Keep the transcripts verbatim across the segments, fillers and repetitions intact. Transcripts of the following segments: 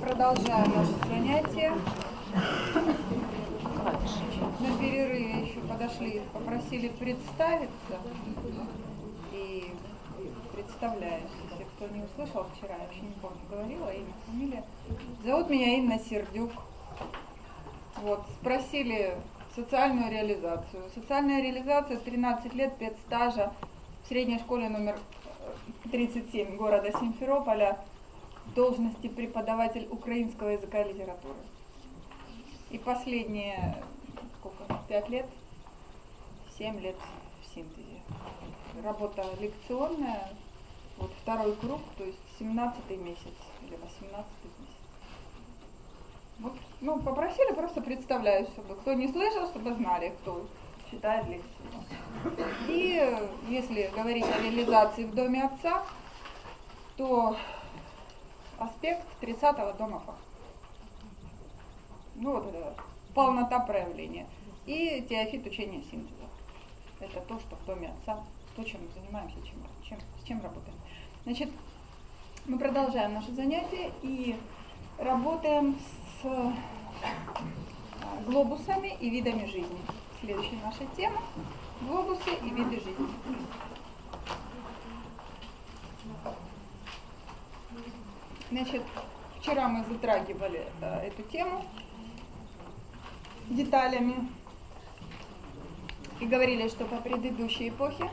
Продолжаем наше занятие. На перерыве еще подошли, попросили представиться. И представляюсь, если кто не услышал вчера, я вообще не помню, говорила имя, фамилия. Зовут меня Инна Сердюк. Вот, спросили социальную реализацию. Социальная реализация, тринадцать лет, пять стажа в средней школе номер тридцать семь города Симферополя, должности преподаватель украинского языка и литературы. И последние, сколько, пять лет, семь лет в синтезе. Работа лекционная, вот второй круг, то есть семнадцатый месяц или восемнадцатый месяц. Вот, ну, попросили, просто представляюсь, чтобы кто не слышал, чтобы знали, кто читает лекцию. И если говорить о реализации в доме отца, то аспект тридцатого дома Фа. Ну вот это полнота проявления. И теофит учения синтеза. Это то, что в доме отца, то, чем мы занимаемся, чем, чем, с чем работаем. Значит, мы продолжаем наше занятие и работаем с глобусами и видами жизни. Следующая наша тема – глобусы и виды жизни. Значит, вчера мы затрагивали да, эту тему деталями и говорили, что по предыдущей эпохе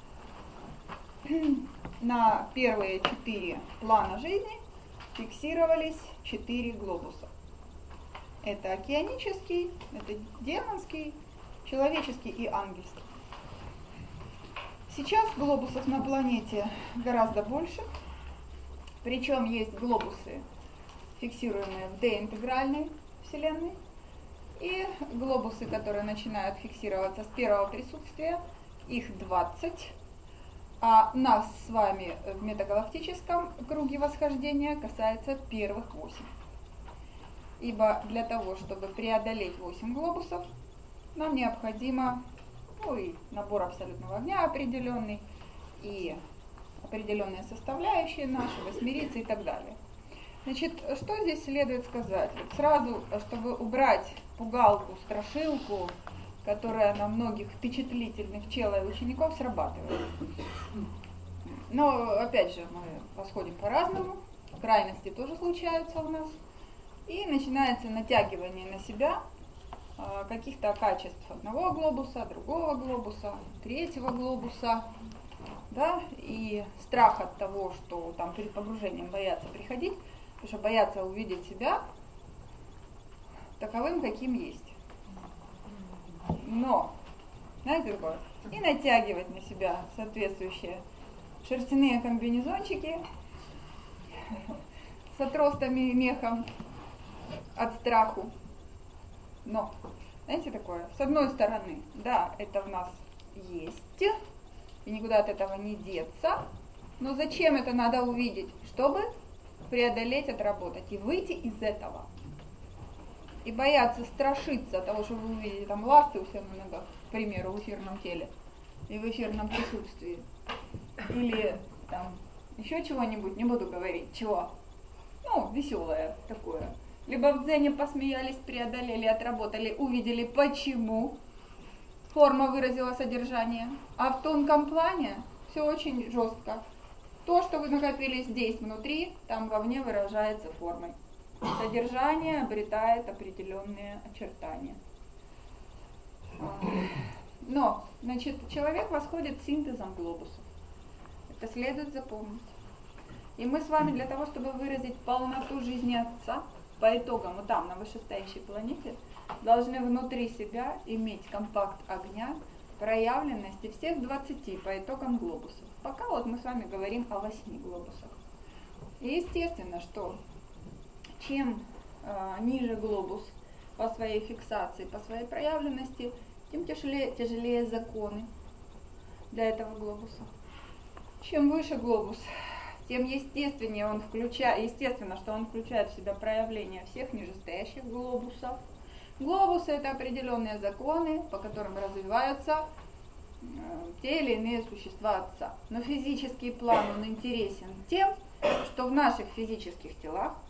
на первые четыре плана жизни фиксировались четыре глобуса. Это океанический, это демонский, человеческий и ангельский. Сейчас глобусов на планете гораздо больше. Причем есть глобусы, фиксируемые в D-интегральной вселенной, и глобусы, которые начинают фиксироваться с первого присутствия, их двадцать, а нас с вами в метагалактическом круге восхождения касается первых восемь. Ибо для того, чтобы преодолеть восемь глобусов, нам необходимо, ну и набор абсолютного огня определенный, и определенные составляющие наши, восьмерицы и так далее. Значит, что здесь следует сказать? Вот сразу, чтобы убрать пугалку, страшилку, которая на многих впечатлительных чела и учеников срабатывает. Но, опять же, мы восходим по-разному, крайности тоже случаются у нас, и начинается натягивание на себя каких-то качеств одного глобуса, другого глобуса, третьего глобуса. Да, и страх от того, что там перед погружением боятся приходить, потому что боятся увидеть себя таковым, каким есть. Но, знаете такое, и натягивать на себя соответствующие шерстяные комбинезончики с отростами и мехом от страху. Но, знаете такое, с одной стороны, да, это в нас есть, и никуда от этого не деться. Но зачем это надо увидеть? Чтобы преодолеть, отработать и выйти из этого. И бояться, страшиться того, что вы увидите там ласты у себя на ногах, к примеру, в эфирном теле и в эфирном присутствии. Или там еще чего-нибудь, не буду говорить, чего. Ну, веселое такое. Либо в дзене посмеялись, преодолели, отработали, увидели, почему форма выразила содержание, а в тонком плане все очень жестко. То, что вы накопили здесь внутри, там вовне выражается формой. Содержание обретает определенные очертания. Но, значит, человек восходит синтезом глобусов. Это следует запомнить. И мы с вами для того, чтобы выразить полноту жизни Отца, по итогам вот там, на вышестоящей планете, должны внутри себя иметь компакт огня, проявленности всех двадцати по итогам глобусов. Пока вот мы с вами говорим о восьми глобусах. И естественно, что чем э, ниже глобус по своей фиксации, по своей проявленности, тем тяжелее, тяжелее законы для этого глобуса. Чем выше глобус, тем естественнее он включает, естественно, что он включает в себя проявление всех нижестоящих глобусов. Глобусы – это определенные законы, по которым развиваются э, те или иные существа Отца. Но физический план, он интересен тем, что в наших физических телах, в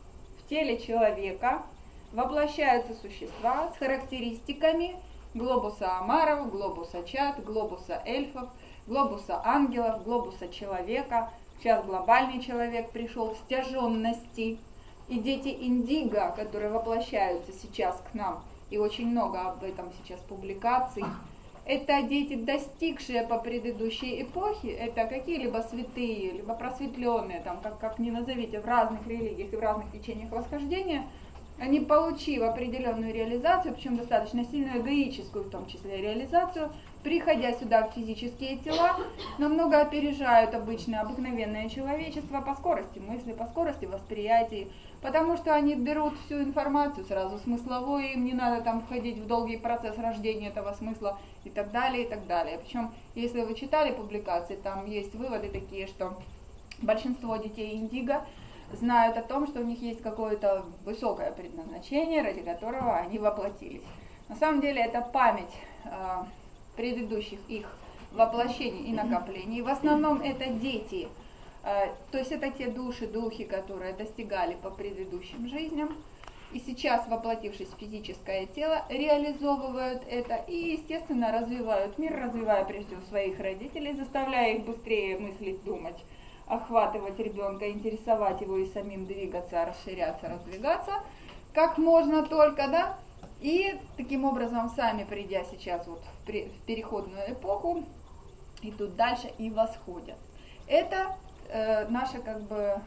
в теле человека воплощаются существа с характеристиками глобуса омаров, глобуса чад, глобуса эльфов, глобуса ангелов, глобуса человека. Сейчас глобальный человек пришел в стяженности. И дети индиго, которые воплощаются сейчас к нам, и очень много об этом сейчас публикаций, это дети, достигшие по предыдущей эпохе, это какие-либо святые, либо просветленные, там, как, как ни назовите, в разных религиях и в разных течениях восхождения, они, получив определенную реализацию, причем достаточно сильную эгоическую в том числе реализацию, приходя сюда в физические тела, намного опережают обычное обыкновенное человечество по скорости мысли, по скорости восприятия, потому что они берут всю информацию сразу смысловую, им не надо там входить в долгий процесс рождения этого смысла и так далее, и так далее. Причем, если вы читали публикации, там есть выводы такие, что большинство детей индиго знают о том, что у них есть какое-то высокое предназначение, ради которого они воплотились. На самом деле это память э, предыдущих их воплощений и накоплений. В основном это дети, э, то есть это те души, духи, которые достигали по предыдущим жизням, и сейчас, воплотившись в физическое тело, реализовывают это и, естественно, развивают мир, развивая прежде всего своих родителей, заставляя их быстрее мыслить, думать, охватывать ребенка, интересовать его и самим двигаться, расширяться, раздвигаться, как можно только, да, и таким образом сами, придя сейчас вот в, при, в переходную эпоху, идут дальше и восходят. Это э, наши как бы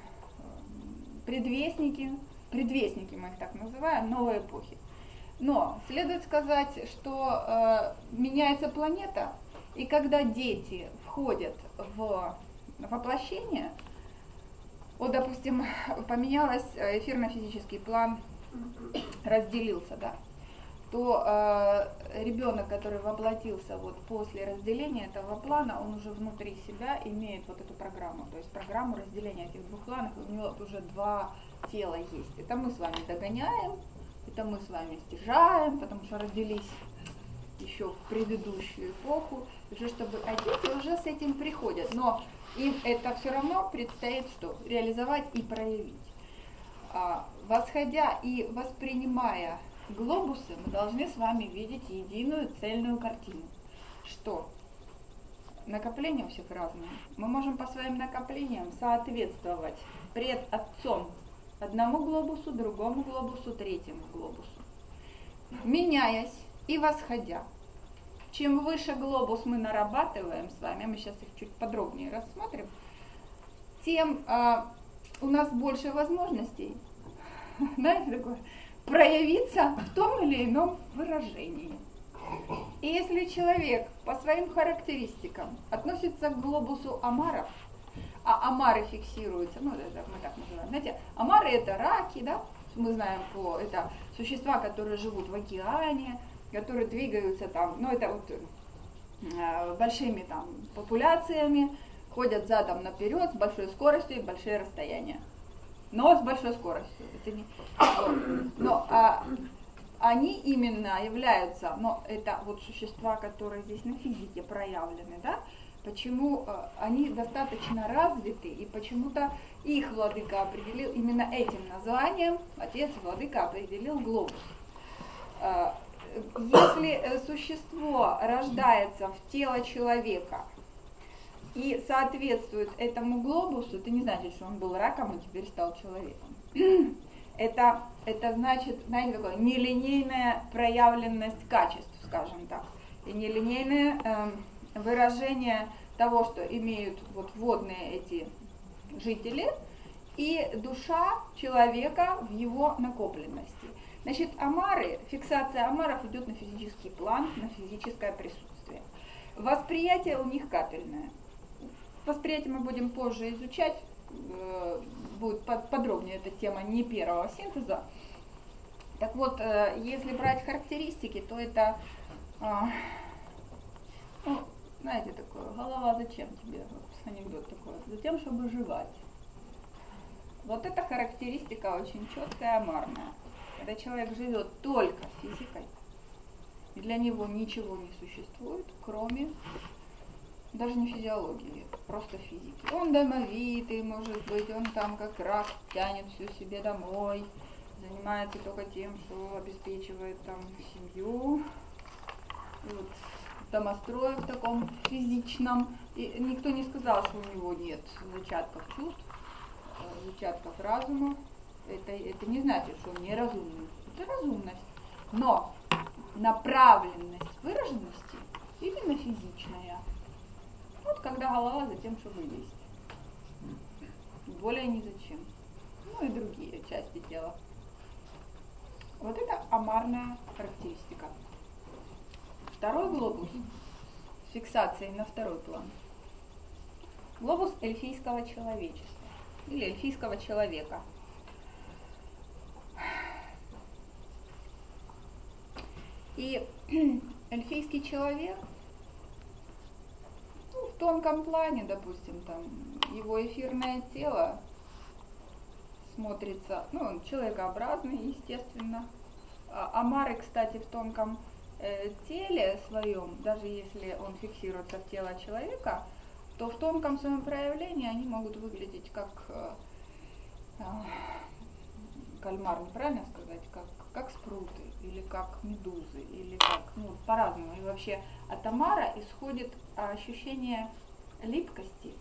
предвестники, предвестники мы их так называем, новой эпохи. Но следует сказать, что э, меняется планета, и когда дети входят в воплощение, вот, допустим, поменялось эфирно-физический план, разделился, да, то э, ребенок, который воплотился вот после разделения этого плана, он уже внутри себя имеет вот эту программу, то есть программу разделения этих двух планов, у него уже два тела есть. Это мы с вами догоняем, это мы с вами стяжаем, потому что родились еще в предыдущую эпоху, уже чтобы, а дети уже с этим приходят, но им это все равно предстоит что? Реализовать и проявить. А, восходя и воспринимая глобусы, мы должны с вами видеть единую цельную картину. Что? Накопления у всех разные. Мы можем по своим накоплениям соответствовать пред отцом одному глобусу, другому глобусу, третьему глобусу. Меняясь и восходя. Чем выше глобус мы нарабатываем с вами, мы сейчас их чуть подробнее рассмотрим, тем э, у нас больше возможностей, знаете, такое, проявиться в том или ином выражении. И если человек по своим характеристикам относится к глобусу омаров, а омары фиксируются, ну это мы так называем, знаете, омары это раки, да, мы знаем, по, это существа, которые живут в океане, которые двигаются там, ну это вот э, большими там популяциями, ходят задом наперед с большой скоростью и большие расстояния. Но с большой скоростью. Это не, вот. Но а, они именно являются, но это вот существа, которые здесь на физике проявлены, да? Почему э, они достаточно развиты, и почему-то их владыка определил именно этим названием, отец владыка определил глобус. Э, если существо рождается в тело человека и соответствует этому глобусу, это не значит, что он был раком и теперь стал человеком. Это, это значит, знаете, такое нелинейная проявленность качеств, скажем так, и нелинейное э, выражение того, что имеют вот водные эти жители, и душа человека в его накопленности. Значит, омары, фиксация омаров идет на физический план, на физическое присутствие. Восприятие у них капельное. Восприятие мы будем позже изучать, будет подробнее эта тема не первого синтеза. Так вот, если брать характеристики, то это, ну, знаете, такое, голова зачем тебе, анекдот такой, затем, чтобы жевать. Вот эта характеристика очень четкая, омарная. Когда человек живет только физикой, и для него ничего не существует, кроме даже не физиологии, просто физики. Он домовитый, может быть, он там как рак тянет всю себе домой, занимается только тем, что обеспечивает там семью. И вот домострое в таком физичном. И никто не сказал, что у него нет зачатков чувств, зачатков разума. Это, это не значит, что он неразумный. Это разумность. Но направленность выраженности именно физичная. Вот когда голова за тем, чтобы есть. Более ни зачем. Ну и другие части тела. Вот это амарная характеристика. Второй глобус с фиксацией на второй план. Глобус эльфийского человечества или эльфийского человека. И эльфийский человек, ну, в тонком плане, допустим, там его эфирное тело смотрится, ну, он человекообразный, естественно. А амары, кстати, в тонком э, теле своем, даже если он фиксируется в тело человека, то в тонком своем проявлении они могут выглядеть как э, э, кальмар, неправильно сказать, как, как спруты, или как медузы, или как, ну, по-разному. И вообще от амара исходит ощущение липкости,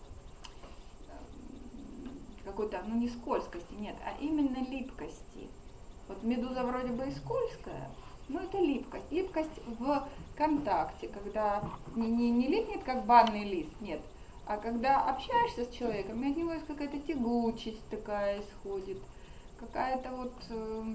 какой-то, ну не скользкости, нет, а именно липкости. Вот медуза вроде бы и скользкая, но это липкость. Липкость в контакте, когда не, не, не липнет как банный лист, нет, а когда общаешься с человеком, от него есть какая-то тягучесть такая исходит, какая-то вот, э,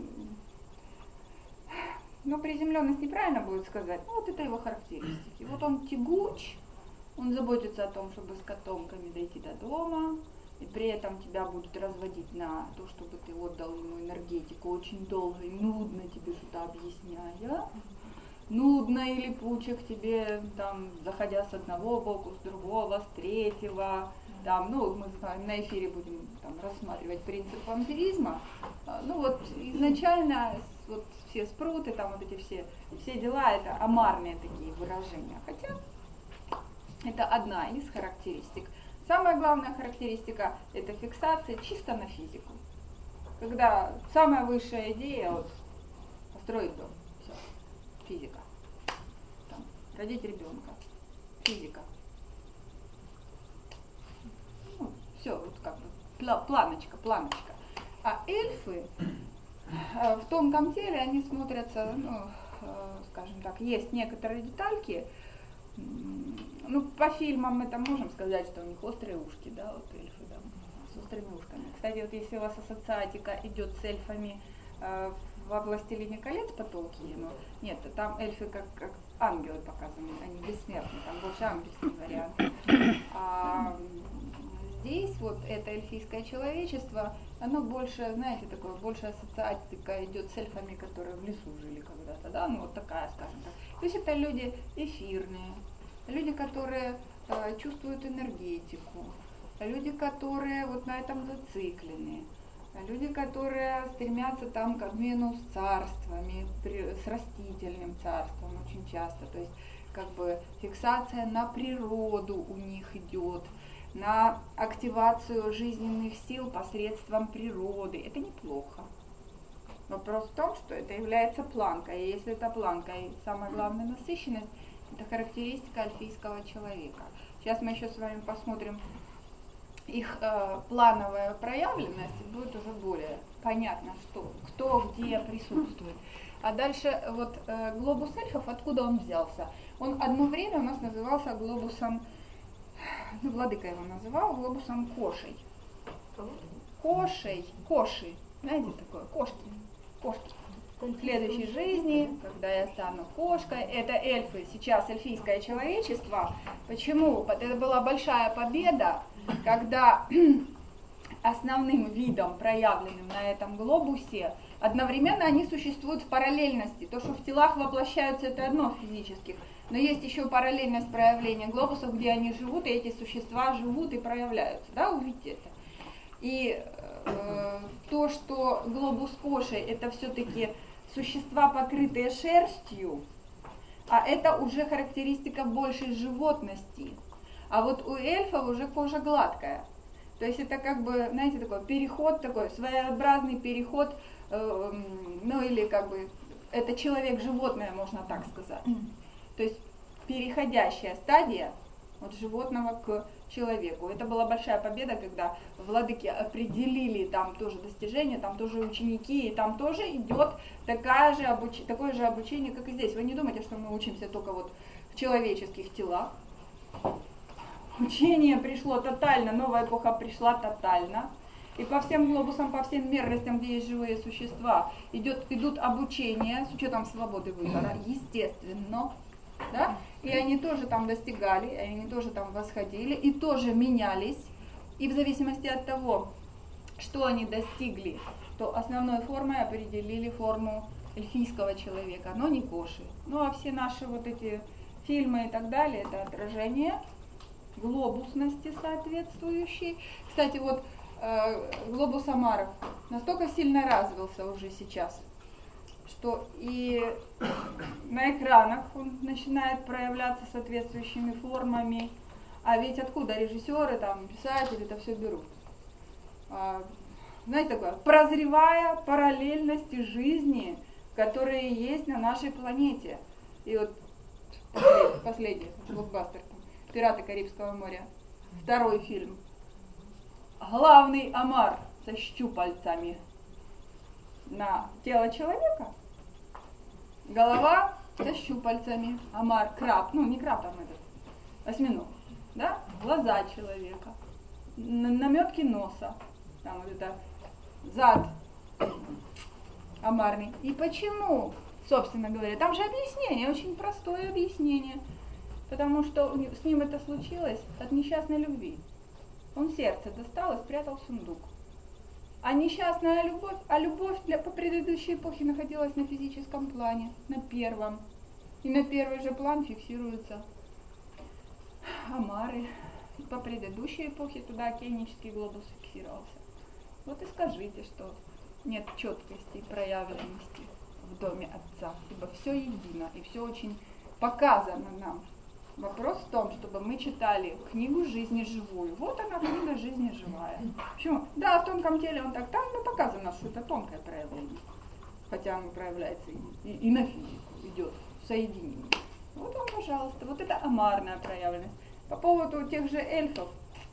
ну приземленность неправильно будет сказать, ну вот это его характеристики. Вот он тягуч, он заботится о том, чтобы с котомками дойти до дома, и при этом тебя будут разводить на то, чтобы ты отдал ему энергетику очень долго и нудно тебе что-то объясняя. Нудно и липуче к тебе, там, заходя с одного боку, с другого, с третьего. Там, ну, мы на эфире будем там рассматривать принцип вампиризма. Ну вот изначально вот все спруты, там вот эти все, все дела, это амарные такие выражения. Хотя это одна из характеристик. Самая главная характеристика – это фиксация чисто на физику. Когда самая высшая идея вот, – построить дом. Все. Физика. Там, родить ребенка. Физика. Ну, все, вот как бы планочка, планочка. А эльфы э, в тонком теле, они смотрятся, ну, э, скажем так, есть некоторые детальки. Ну, по фильмам мы там можем сказать, что у них острые ушки, да, вот эльфы, да, с острыми ушками. Кстати, вот если у вас ассоциатика идет с эльфами э, во «Властелине колец» по Толкиену, нет, там эльфы как, как ангелы показаны, они бессмертны, там больше ангельский вариант. А здесь вот это эльфийское человечество, оно больше, знаете, такое, больше ассоциатика идет с эльфами, которые в лесу жили когда-то, да, ну вот такая, скажем так. То есть это люди эфирные, люди, которые э, чувствуют энергетику, люди, которые вот на этом зациклены, люди, которые стремятся там к обмену с царствами, при, с растительным царством очень часто, то есть как бы фиксация на природу у них идет, на активацию жизненных сил посредством природы. Это неплохо. Вопрос в том, что это является планкой. И если это планка и самая главная насыщенность, это характеристика эльфийского человека. Сейчас мы еще с вами посмотрим их э, плановая проявленность, и будет уже более понятно, что, кто где присутствует. А дальше вот э, глобус эльфов, откуда он взялся? Он одно время у нас назывался глобусом, ну, владыка его называл, глобусом кошей. Кошей, коши, знаете такое, кошки, кошки. В следующей жизни, когда я стану кошкой, это эльфы, сейчас эльфийское человечество. Почему? Это была большая победа, когда основным видом, проявленным на этом глобусе, одновременно они существуют в параллельности. То, что в телах воплощаются, это одно в физических, но есть еще параллельность проявления глобусов, где они живут, и эти существа живут и проявляются. Да, увидите это. И э, то, что глобус коши, это все-таки существа, покрытые шерстью, А это уже характеристика большей животности. А вот у эльфов уже кожа гладкая. То есть это как бы, знаете, такой переход, такой своеобразный переход, э, ну или как бы, это человек-животное, можно так сказать. То есть переходящая стадия от животного к человеку. Это была большая победа, когда владыки определили там тоже достижения, там тоже ученики, и там тоже идет такая же обуч... такое же обучение, как и здесь. Вы не думайте, что мы учимся только вот в человеческих телах. Учение пришло тотально, новая эпоха пришла тотально. И по всем глобусам, по всем мерностям, где есть живые существа, идет, идут обучения с учетом свободы выбора, естественно. Да? И они тоже там достигали, и они тоже там восходили, и тоже менялись. И в зависимости от того, что они достигли, то основной формой определили форму эльфийского человека, но не Коши. Ну а все наши вот эти фильмы и так далее, это отражение глобусности соответствующей. Кстати, вот э, глобус омаров настолько сильно развился уже сейчас, что и на экранах он начинает проявляться соответствующими формами. А ведь откуда режиссеры, там, писатели это все берут? А, знаете, такое, прозревая параллельности жизни, которые есть на нашей планете. И вот последний, последний блокбастер, «Пираты Карибского моря», второй фильм. Главный омар со щупальцами на тело человека, голова со щупальцами, омар, краб, ну не краб, там этот, осьминог, да, глаза человека, наметки носа, там вот это зад омарный. И почему, собственно говоря, там же объяснение, очень простое объяснение, потому что с ним это случилось от несчастной любви. Он сердце достал и спрятал в сундук. А несчастная любовь, а любовь для, по предыдущей эпохе находилась на физическом плане, на первом. И на первый же план фиксируются омары. И по предыдущей эпохе туда океанический глобус фиксировался. Вот и скажите, что нет четкости и проявленности в доме Отца, ибо все едино и все очень показано нам. Вопрос в том, чтобы мы читали книгу жизни живую. Вот она, книга жизни живая. Почему? Да, в тонком теле он так, там ну, показано, что это тонкое проявление. Хотя оно проявляется и, и, и на физику идет, соединение. Вот он, пожалуйста, вот это омарная проявленность. По поводу тех же эльфов,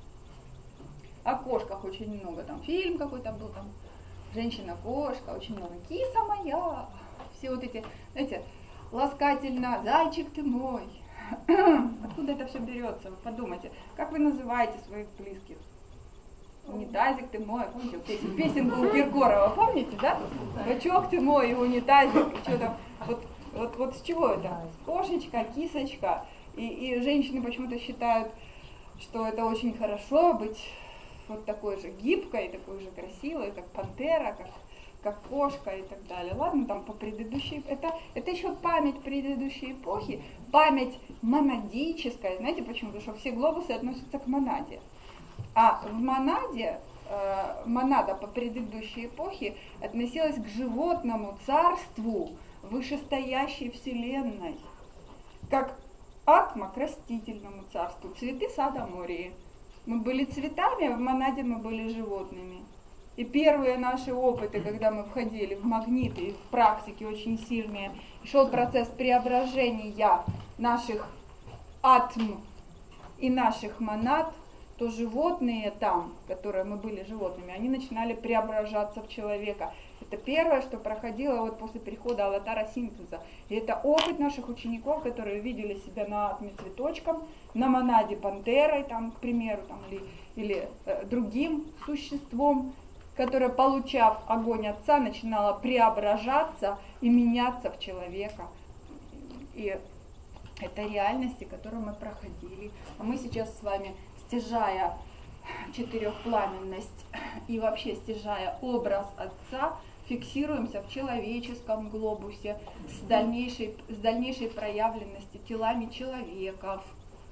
о кошках очень много, там фильм какой-то был, там женщина-кошка, очень много, киса моя, все вот эти, знаете, ласкательно, зайчик ты мой. Откуда это все берется? Вы подумайте, как вы называете своих близких? Унитазик ты мой, помните, песен, песенку у Киркорова, помните, да? Бачок ты мой, и унитазик, и что там, вот, вот, вот с чего это? Кошечка, кисочка, и, и женщины почему-то считают, что это очень хорошо быть вот такой же гибкой, такой же красивой, как пантера, как как кошка и так далее. Ладно, там по предыдущей, это, это еще память предыдущей эпохи, память монадическая. Знаете почему? Потому что все глобусы относятся к монаде. А в монаде, э, монада по предыдущей эпохе относилась к животному царству вышестоящей вселенной, как атма к растительному царству, цветы сада моря. Мы были цветами, а в монаде мы были животными. И первые наши опыты, когда мы входили в магниты, и в практике очень сильные, шел процесс преображения наших атм и наших монад, то животные там, которые мы были животными, они начинали преображаться в человека. Это первое, что проходило вот после перехода аватара синтеза. И это опыт наших учеников, которые видели себя на атме цветочком, на монаде пантерой, там, к примеру, там, или, или э, другим существом, которая, получав огонь Отца, начинала преображаться и меняться в человека. И это реальности, которые мы проходили. А мы сейчас с вами, стяжая четырехпламенность и вообще стяжая образ Отца, фиксируемся в человеческом глобусе с дальнейшей, с дальнейшей проявленностью телами человеков.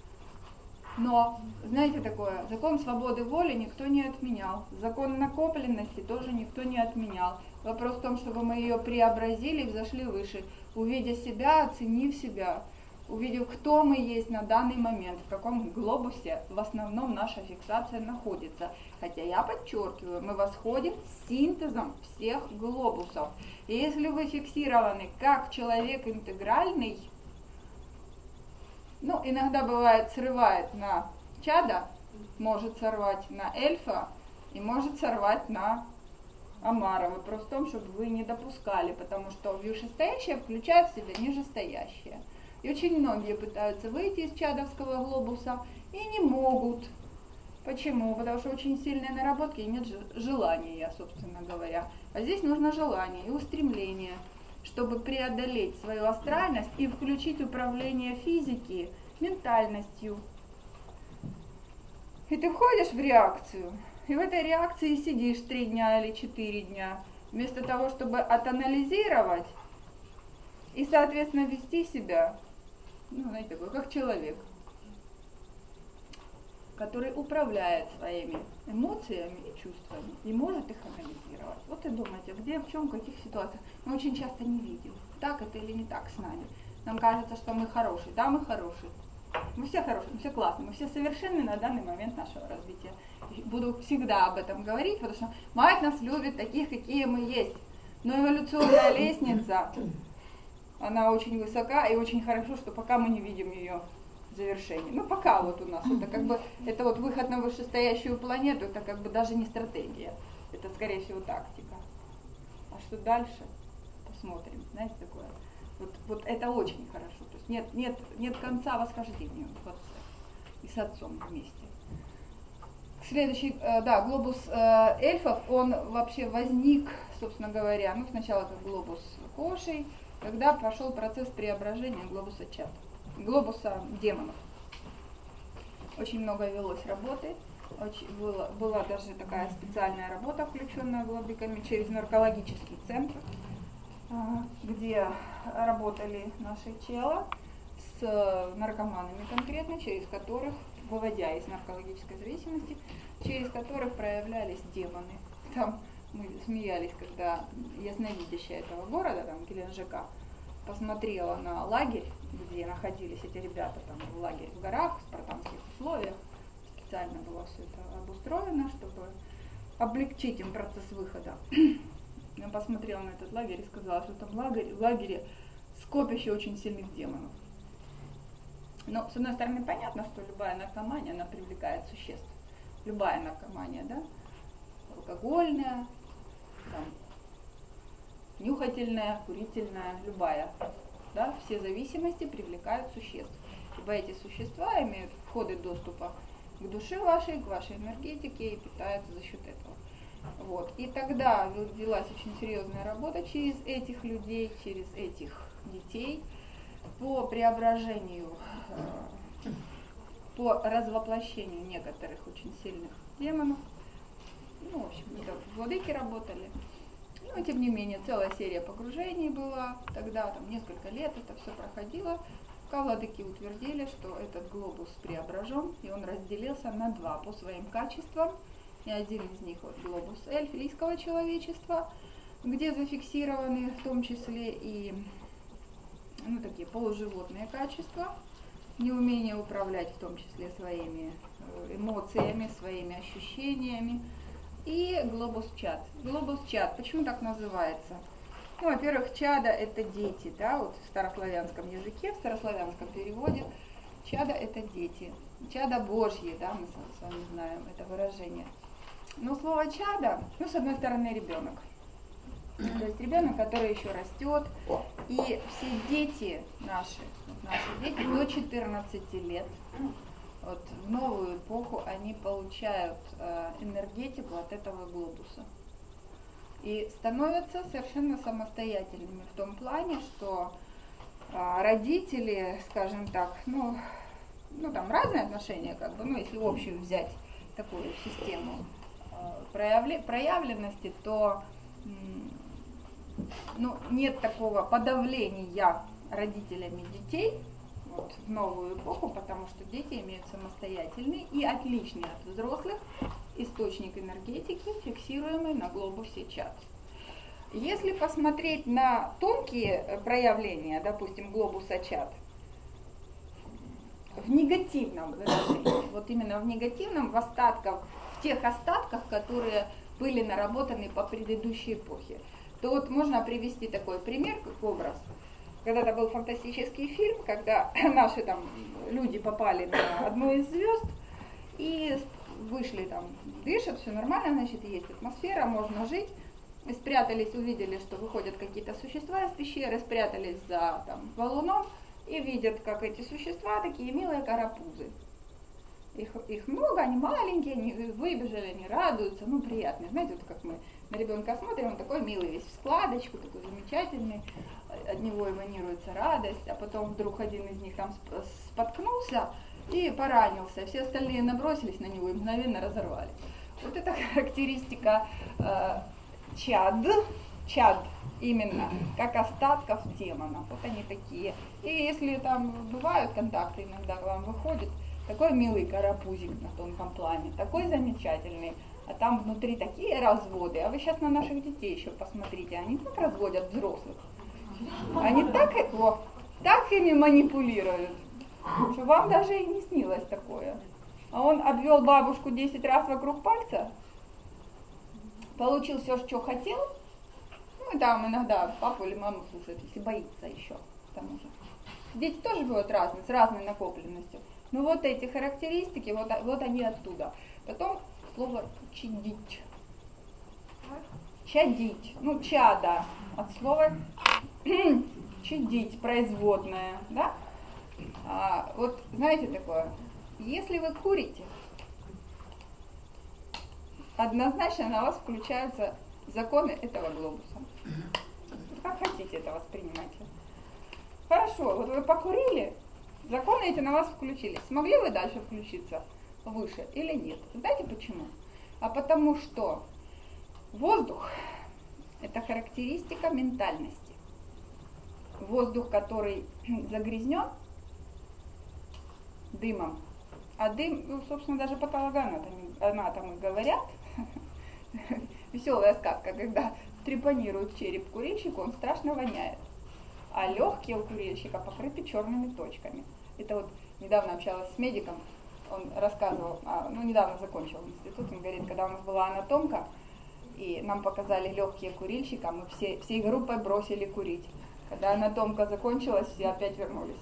Но, знаете такое, закон свободы воли никто не отменял, закон накопленности тоже никто не отменял. Вопрос в том, чтобы мы ее преобразили и взошли выше, увидя себя, оценив себя, увидев, кто мы есть на данный момент, в каком глобусе в основном наша фиксация находится. Хотя я подчеркиваю, мы восходим с синтезом всех глобусов. И если вы фиксированы как человек интегральный, ну, иногда бывает срывает на чада, может сорвать на эльфа и может сорвать на омара. Вопрос в том, чтобы вы не допускали, потому что вышестоящее включает в себя нижестоящее. И очень многие пытаются выйти из чадовского глобуса и не могут. Почему? Потому что очень сильные наработки и нет желания, собственно говоря. А здесь нужно желание и устремление, чтобы преодолеть свою астральность и включить управление физики ментальностью. И ты входишь в реакцию, и в этой реакции сидишь три дня или четыре дня, вместо того, чтобы отанализировать и, соответственно, вести себя, ну, знаете, такой, как человек, который управляет своими эмоциями и чувствами и может их анализировать. Вот и думайте, где, в чем, в каких ситуациях. Мы очень часто не видим, так это или не так с нами. Нам кажется, что мы хорошие. Да, мы хорошие. Мы все хорошие, мы все классные, мы все совершенны на данный момент нашего развития. Буду всегда об этом говорить, потому что мать нас любит таких, какие мы есть. Но эволюционная лестница, она очень высока, и очень хорошо, что пока мы не видим ее завершения. Ну, пока вот у нас, это как бы, это вот выход на вышестоящую планету, это как бы даже не стратегия, это скорее всего тактика. А что дальше? Посмотрим, знаете, такое. Вот, вот это очень хорошо, то есть нет, нет, нет конца восхождению в отце и с отцом вместе. Следующий, э, да, глобус э, эльфов, он вообще возник, собственно говоря, ну, сначала как глобус Кошей, когда пошел процесс преображения глобуса Чад, глобуса демонов. Очень много велось работы, очень, было, была даже такая специальная работа, включенная владыками через наркологический центр, где работали наши чела с наркоманами конкретно, через которых, выводя из наркологической зависимости, через которых проявлялись демоны. Там мы смеялись, когда ясновидящая этого города, там Геленджика, посмотрела на лагерь, где находились эти ребята, там в лагере в горах, в спартанских условиях. Специально было все это обустроено, чтобы облегчить им процесс выхода. Я посмотрела на этот лагерь и сказала, что там в лагере, в лагере скопище очень сильных демонов. Но, с одной стороны, понятно, что любая наркомания, она привлекает существ. Любая наркомания, да, алкогольная, там, нюхательная, курительная, любая, да, все зависимости привлекают существ. Ибо эти существа имеют входы доступа к душе вашей, к вашей энергетике и питаются за счет этого. Вот. И тогда велась очень серьезная работа через этих людей, через этих детей по преображению, по развоплощению некоторых очень сильных демонов. Ну, в общем, это владыки работали. Но, тем не менее, целая серия погружений была. Тогда, там, несколько лет это все проходило. Пока владыки утвердили, что этот глобус преображен, и он разделился на два по своим качествам. И один из них вот глобус эльфийского человечества, где зафиксированы в том числе и, ну, такие полуживотные качества, неумение управлять в том числе своими эмоциями, своими ощущениями, и глобус Чад. Глобус Чад, почему так называется? Ну, во-первых, чада это дети, да, вот в старославянском языке, в старославянском переводе чада это дети, чада Божьи, да, мы с вами знаем это выражение. Но слово чадо, ну, с одной стороны, ребенок. То есть ребенок, который еще растет, и все дети наши, наши дети до четырнадцати лет, вот, в новую эпоху они получают э, энергетику от этого глобуса. И становятся совершенно самостоятельными в том плане, что э, родители, скажем так, ну, ну там разные отношения, как бы, ну, если общую взять такую систему проявле, проявленности, то ну, нет такого подавления родителями детей вот, в новую эпоху, потому что дети имеют самостоятельный и отличный от взрослых источник энергетики, фиксируемый на глобусе Чад. Если посмотреть на тонкие проявления, допустим, глобуса Чад, в негативном выражении, вот именно в негативном, в остатках, в тех остатках, которые были наработаны по предыдущей эпохе, то вот можно привести такой пример, как образ. Когда-то был фантастический фильм, когда наши там люди попали на одну из звезд и вышли там, дышат, все нормально, значит, есть атмосфера, можно жить. И спрятались, увидели, что выходят какие-то существа из пещеры, спрятались за там, валуном и видят, как эти существа, такие милые карапузы. Их, их много, они маленькие, они выбежали, они радуются, ну приятные. Знаете, вот как мы на ребенка смотрим, он такой милый весь в складочку, такой замечательный, от него эманируется радость, а потом вдруг один из них там споткнулся и поранился, все остальные набросились на него и мгновенно разорвали. Вот это характеристика э, чад, чад именно, как остатков демонов, вот они такие. И если там бывают контакты, иногда к вам выходит, такой милый карапузик на тонком плане, такой замечательный, а там внутри такие разводы, а вы сейчас на наших детей еще посмотрите, они как разводят взрослых, они так, о, так ими манипулируют, что вам даже и не снилось такое. А он обвел бабушку десять раз вокруг пальца, получил все, что хотел, ну и там иногда папу или маму слушает, если боится еще, к тому же. Дети тоже бывают разные, с разной накопленностью. Ну вот эти характеристики, вот, вот они оттуда. Потом слово чадить. Чадить, ну чада, от слова чадить, производное, да? А, вот знаете такое, если вы курите, однозначно на вас включаются законы этого глобуса. Как хотите это воспринимайте. Хорошо, вот вы покурили, законы эти на вас включились. Смогли вы дальше включиться выше или нет? Знаете почему? А потому что воздух – это характеристика ментальности. Воздух, который загрязнен дымом, а дым, ну, собственно, даже патологоанатомы говорят, веселая сказка, когда трепанирует череп курильщику, он страшно воняет. А легкие у курильщика покрыты черными точками. Это вот недавно общалась с медиком, он рассказывал, а, ну недавно закончил институт, он говорит, когда у нас была анатомка, и нам показали легкие курильщика, мы все, всей группой бросили курить. Когда анатомка закончилась, все опять вернулись.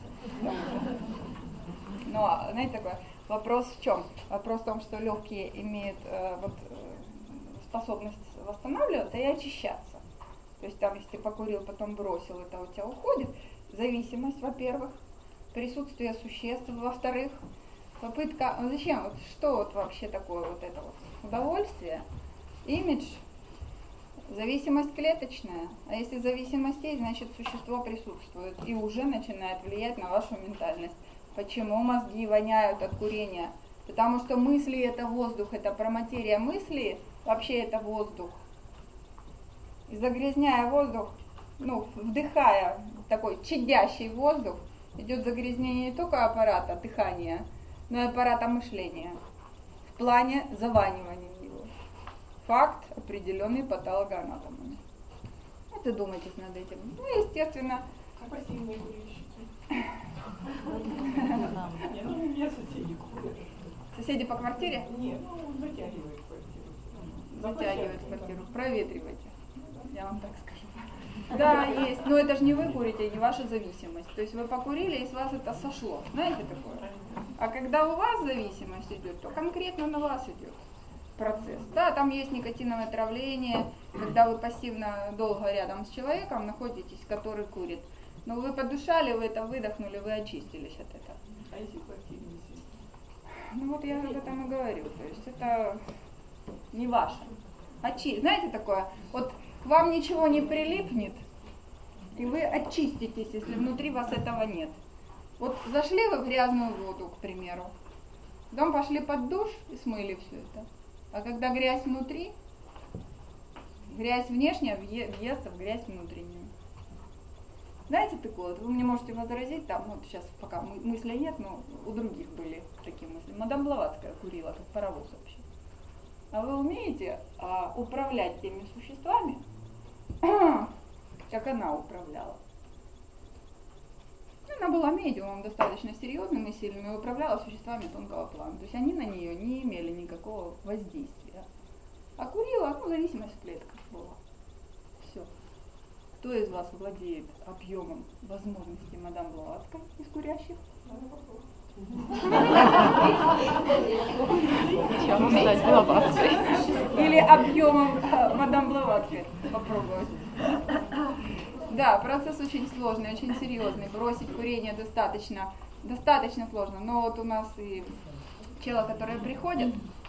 Но, знаете, такой вопрос в чем? Вопрос в том, что легкие имеют э, вот, способность восстанавливаться и очищаться. То есть там, если ты покурил, потом бросил, это у тебя уходит. Зависимость, во-первых, присутствие существ, во-вторых, попытка, ну зачем, вот что вот вообще такое вот это вот удовольствие, имидж, зависимость клеточная. А если зависимость есть, значит существо присутствует и уже начинает влиять на вашу ментальность. Почему мозги воняют от курения? Потому что мысли это воздух, это проматерия мысли, вообще это воздух. И загрязняя воздух, ну, вдыхая такой чадящий воздух, идет загрязнение не только аппарата дыхания, но и аппарата мышления в плане заванивания его. Факт, определенный патологоанатомами. Вот задумайтесь над этим. Ну, естественно. А пассивные курильщики? Нет, ну у меня соседи курят. Соседи по квартире? Нет, ну затягивает квартиру. Затягивает квартиру. Проветривайте. Я вам так скажу. Да, есть. Но это же не вы курите, не ваша зависимость. То есть вы покурили, и с вас это сошло. Знаете такое? А когда у вас зависимость идет, то конкретно на вас идет процесс. Да, там есть никотиновое отравление, когда вы пассивно долго рядом с человеком находитесь, который курит. Но вы подышали, вы это выдохнули, вы очистились от этого. А если квартира не сидит? Ну вот я об этом и говорю. То есть это не ваше. Очи... Знаете такое? Вот к вам ничего не прилипнет, и вы очиститесь, если внутри вас этого нет. Вот зашли вы в грязную воду, к примеру, потом пошли под душ и смыли все это. А когда грязь внутри, грязь внешняя въестся в грязь внутреннюю. Знаете такое? Вот вы мне можете возразить, там, вот сейчас пока мыслей нет, но у других были такие мысли. Мадам Блаватская курила, как паровоз вообще. А вы умеете а, управлять теми существами, как она управляла? Ну, Она была медиумом достаточно серьезным и сильным и управляла существами тонкого плана. То есть они на нее не имели никакого воздействия. А курила, ну, зависимость от клеток была. Все. Кто из вас владеет объемом возможностей мадам Блаватской из курящих? Чем стать Блаватской? Или объемом э, мадам Блаватской попробовать. Да, процесс очень сложный, очень серьезный. Бросить курение достаточно, достаточно сложно. Но вот у нас и чела, которые приходят,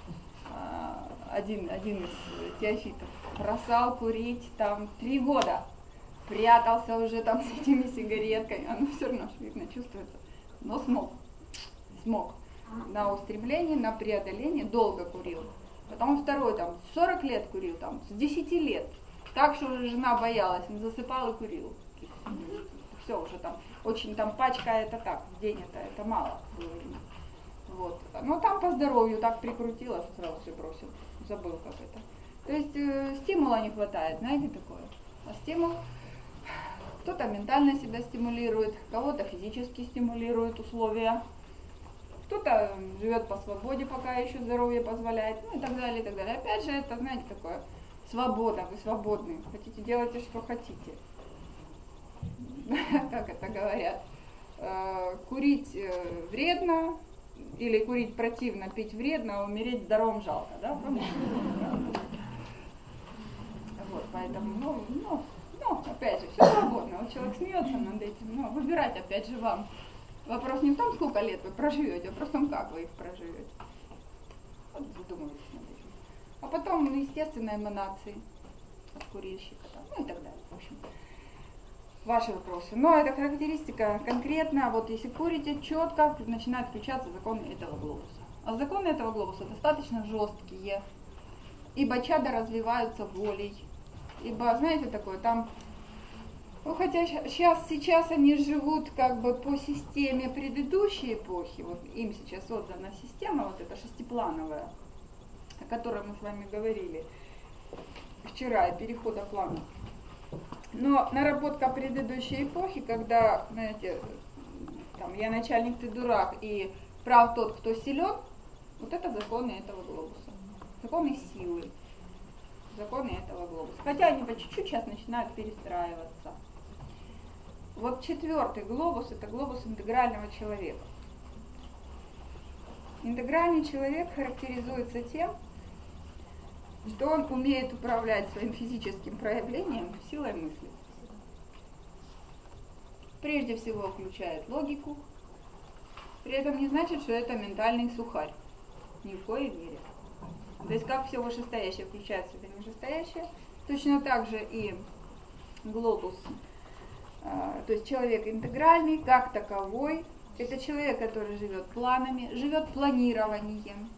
один, один из теофитов, бросал курить там три года. Прятался уже там с этими сигаретками. Оно все равно видно, чувствуется. Но смог. Смог. На устремление, на преодоление долго курил. Потом второй там сорок лет курил, там с десяти лет. Так что уже жена боялась, он засыпал и курил. Все уже там, очень там пачка это так, в день это, это мало было ему. Вот. Но там по здоровью так прикрутило, что сразу все бросил, забыл как это. То есть э, стимула не хватает, знаете такое? А стимул, кто-то ментально себя стимулирует, кого-то физически стимулирует условия. Кто-то живет по свободе, пока еще здоровье позволяет, ну и так далее, и так далее. Опять же, это, знаете, такое, свобода, вы свободны, хотите, делайте, что хотите. Как это говорят? Курить вредно, или курить противно, пить вредно, а умереть здоровым жалко, да? Вот, поэтому, ну, ну, ну, опять же, все свободно. Вот человек смеется над этим, но выбирать, опять же, вам. Вопрос не в том, сколько лет вы проживете, а просто в том, как вы их проживете. Вот задумывайтесь над этим. А потом, ну, естественно, эманации от курильщика, там, ну и так далее. В общем, ваши вопросы. Но эта характеристика конкретно, вот если курите, четко начинают включаться законы этого глобуса. А законы этого глобуса достаточно жесткие, ибо чада развиваются волей. Ибо, знаете, такое, там, ну, хотя сейчас, сейчас они живут как бы по системе предыдущей эпохи, вот им сейчас создана система, вот эта шестиплановая, о которой мы с вами говорили вчера, перехода плана. Но наработка предыдущей эпохи, когда, знаете, там, я начальник, ты дурак, и прав тот, кто силен, вот это законы этого глобуса, законы силы, законы этого глобуса. Хотя они по чуть-чуть сейчас начинают перестраиваться. Вот четвертый глобус – это глобус интегрального человека. Интегральный человек характеризуется тем, что он умеет управлять своим физическим проявлением силой мысли. Прежде всего включает логику, при этом не значит, что это ментальный сухарь. Ни в коей мере. То есть как все вышестоящее включает в себя нижестоящее, точно так же и глобус. То есть человек интегральный, как таковой, это человек, который живет планами, живет планированием.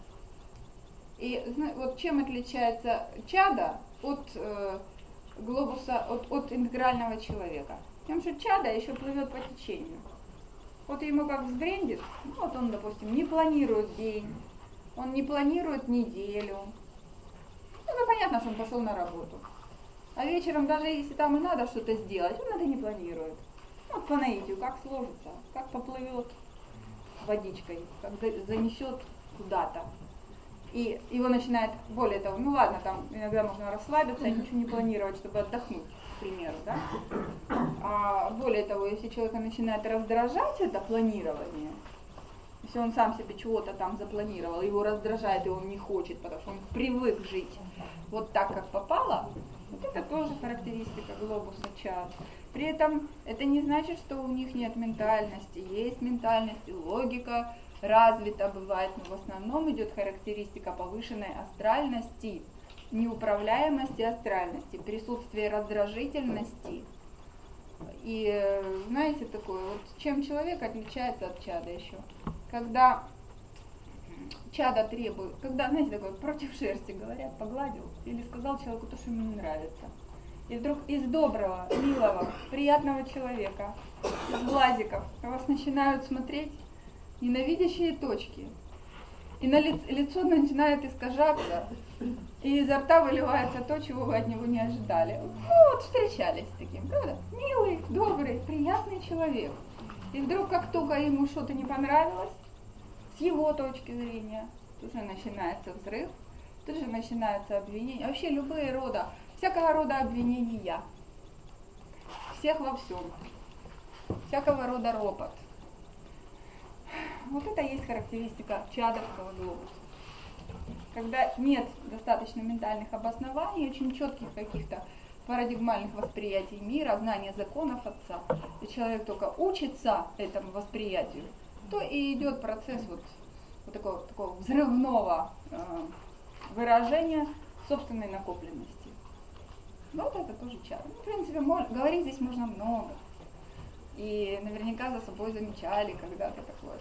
И вот чем отличается чада от э, глобуса, от, от интегрального человека? Тем, что чада еще плывет по течению. Вот ему как взбрендит, ну, вот он, допустим, не планирует день, он не планирует неделю. Ну, понятно, что он пошел на работу. А вечером, даже если там и надо что-то сделать, он это не планирует. Вот по наитию, как сложится, как поплывет водичкой, как занесет куда-то. И его начинает, более того, ну ладно, там иногда можно расслабиться и ничего не планировать, чтобы отдохнуть, к примеру, да? А более того, если человека начинает раздражать это планирование, если он сам себе чего-то там запланировал, его раздражает, и он не хочет, потому что он привык жить вот так, как попало, вот это тоже характеристика глобуса чад. При этом это не значит, что у них нет ментальности, есть ментальность и логика развита бывает, но в основном идет характеристика повышенной астральности, неуправляемости астральности, присутствие раздражительности. И знаете такое, вот чем человек отличается от чада еще? Когда чада требует, когда, знаете, такое, против шерсти говорят, погладил или сказал человеку то, что ему не нравится. И вдруг из доброго, милого, приятного человека, из глазиков на вас начинают смотреть ненавидящие точки. И на лиц, лицо начинает искажаться, и изо рта выливается то, чего вы от него не ожидали. Ну вот встречались с таким, правда? Милый, добрый, приятный человек. И вдруг, как только ему что-то не понравилось, с его точки зрения, тут же начинается взрыв, тут же начинается обвинение. Вообще любые рода, всякого рода обвинения. Всех во всем. Всякого рода ропот. Вот это есть характеристика чадовского глобуса. Когда нет достаточно ментальных обоснований, очень четких каких-то парадигмальных восприятий мира, знания законов Отца, и человек только учится этому восприятию, то и идет процесс вот, вот такого, такого взрывного э, выражения собственной накопленности. Вот это тоже чад. Ну, в принципе, мож, говорить здесь можно много. И наверняка за собой замечали когда-то такое.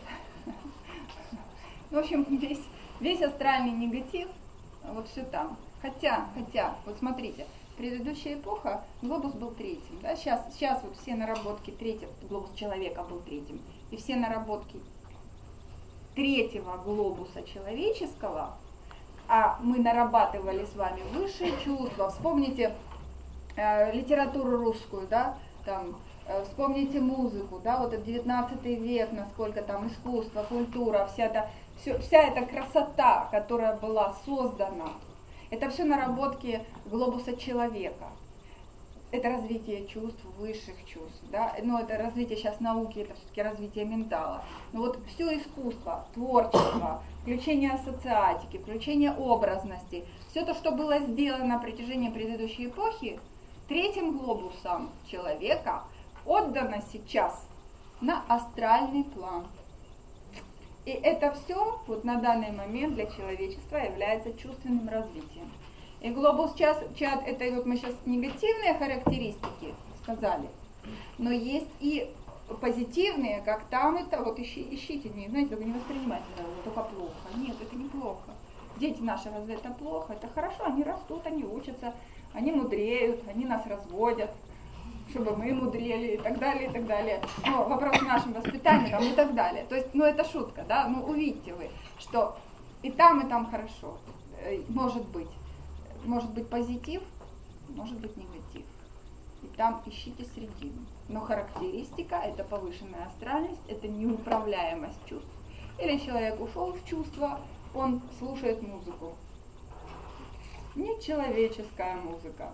В общем, весь, весь астральный негатив, вот все там. Хотя, хотя, вот смотрите, предыдущая эпоха, глобус был третьим. Да? Сейчас, сейчас вот все наработки третьего, глобус человека был третьим, и все наработки третьего глобуса человеческого, а мы нарабатывали с вами высшие чувства. Вспомните э, литературу русскую, да, там, э, вспомните музыку, да, вот это девятнадцатый век, насколько там искусство, культура, вся эта, все, вся эта красота, которая была создана, это все наработки глобуса человека. Это развитие чувств, высших чувств, да, но это развитие сейчас науки, это все-таки развитие ментала. Но вот все искусство, творчество, включение ассоциатики, включение образности, все то, что было сделано на протяжении предыдущей эпохи, третьим глобусом человека отдано сейчас на астральный план. И это все вот на данный момент для человечества является чувственным развитием. И глобус чад, это вот мы сейчас негативные характеристики сказали, но есть и позитивные, как там это, вот ищи, ищите, не, знаете, только не воспринимайте, только плохо. Нет, это не плохо. Дети наши, разве это плохо? Это хорошо, они растут, они учатся, они мудреют, они нас разводят, чтобы мы мудрели и так далее, и так далее. Но вопрос в нашем воспитании там, и так далее. То есть, ну это шутка, да, ну увидите вы, что и там, и там хорошо, может быть. Может быть позитив, может быть негатив. И там ищите середину. Но характеристика – это повышенная астральность, это неуправляемость чувств. Или человек ушел в чувства, он слушает музыку. Нечеловеческая музыка.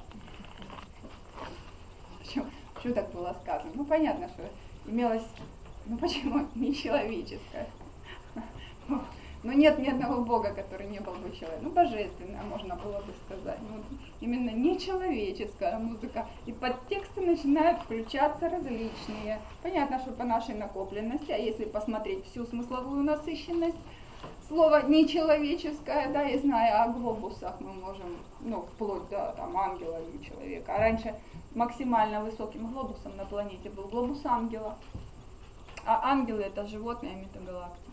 Почему, почему так было сказано? Ну понятно, что имелось, ну почему нечеловеческая? Но нет ни одного Бога, который не был бы человеком. Ну, божественная, можно было бы сказать. Ну, именно нечеловеческая музыка. И подтексты начинают включаться различные. Понятно, что по нашей накопленности, а если посмотреть всю смысловую насыщенность, слово нечеловеческое, да, и зная о глобусах, мы можем, ну, вплоть до там, ангела или человека. А раньше максимально высоким глобусом на планете был глобус ангела. А ангелы — это животные метагалактики.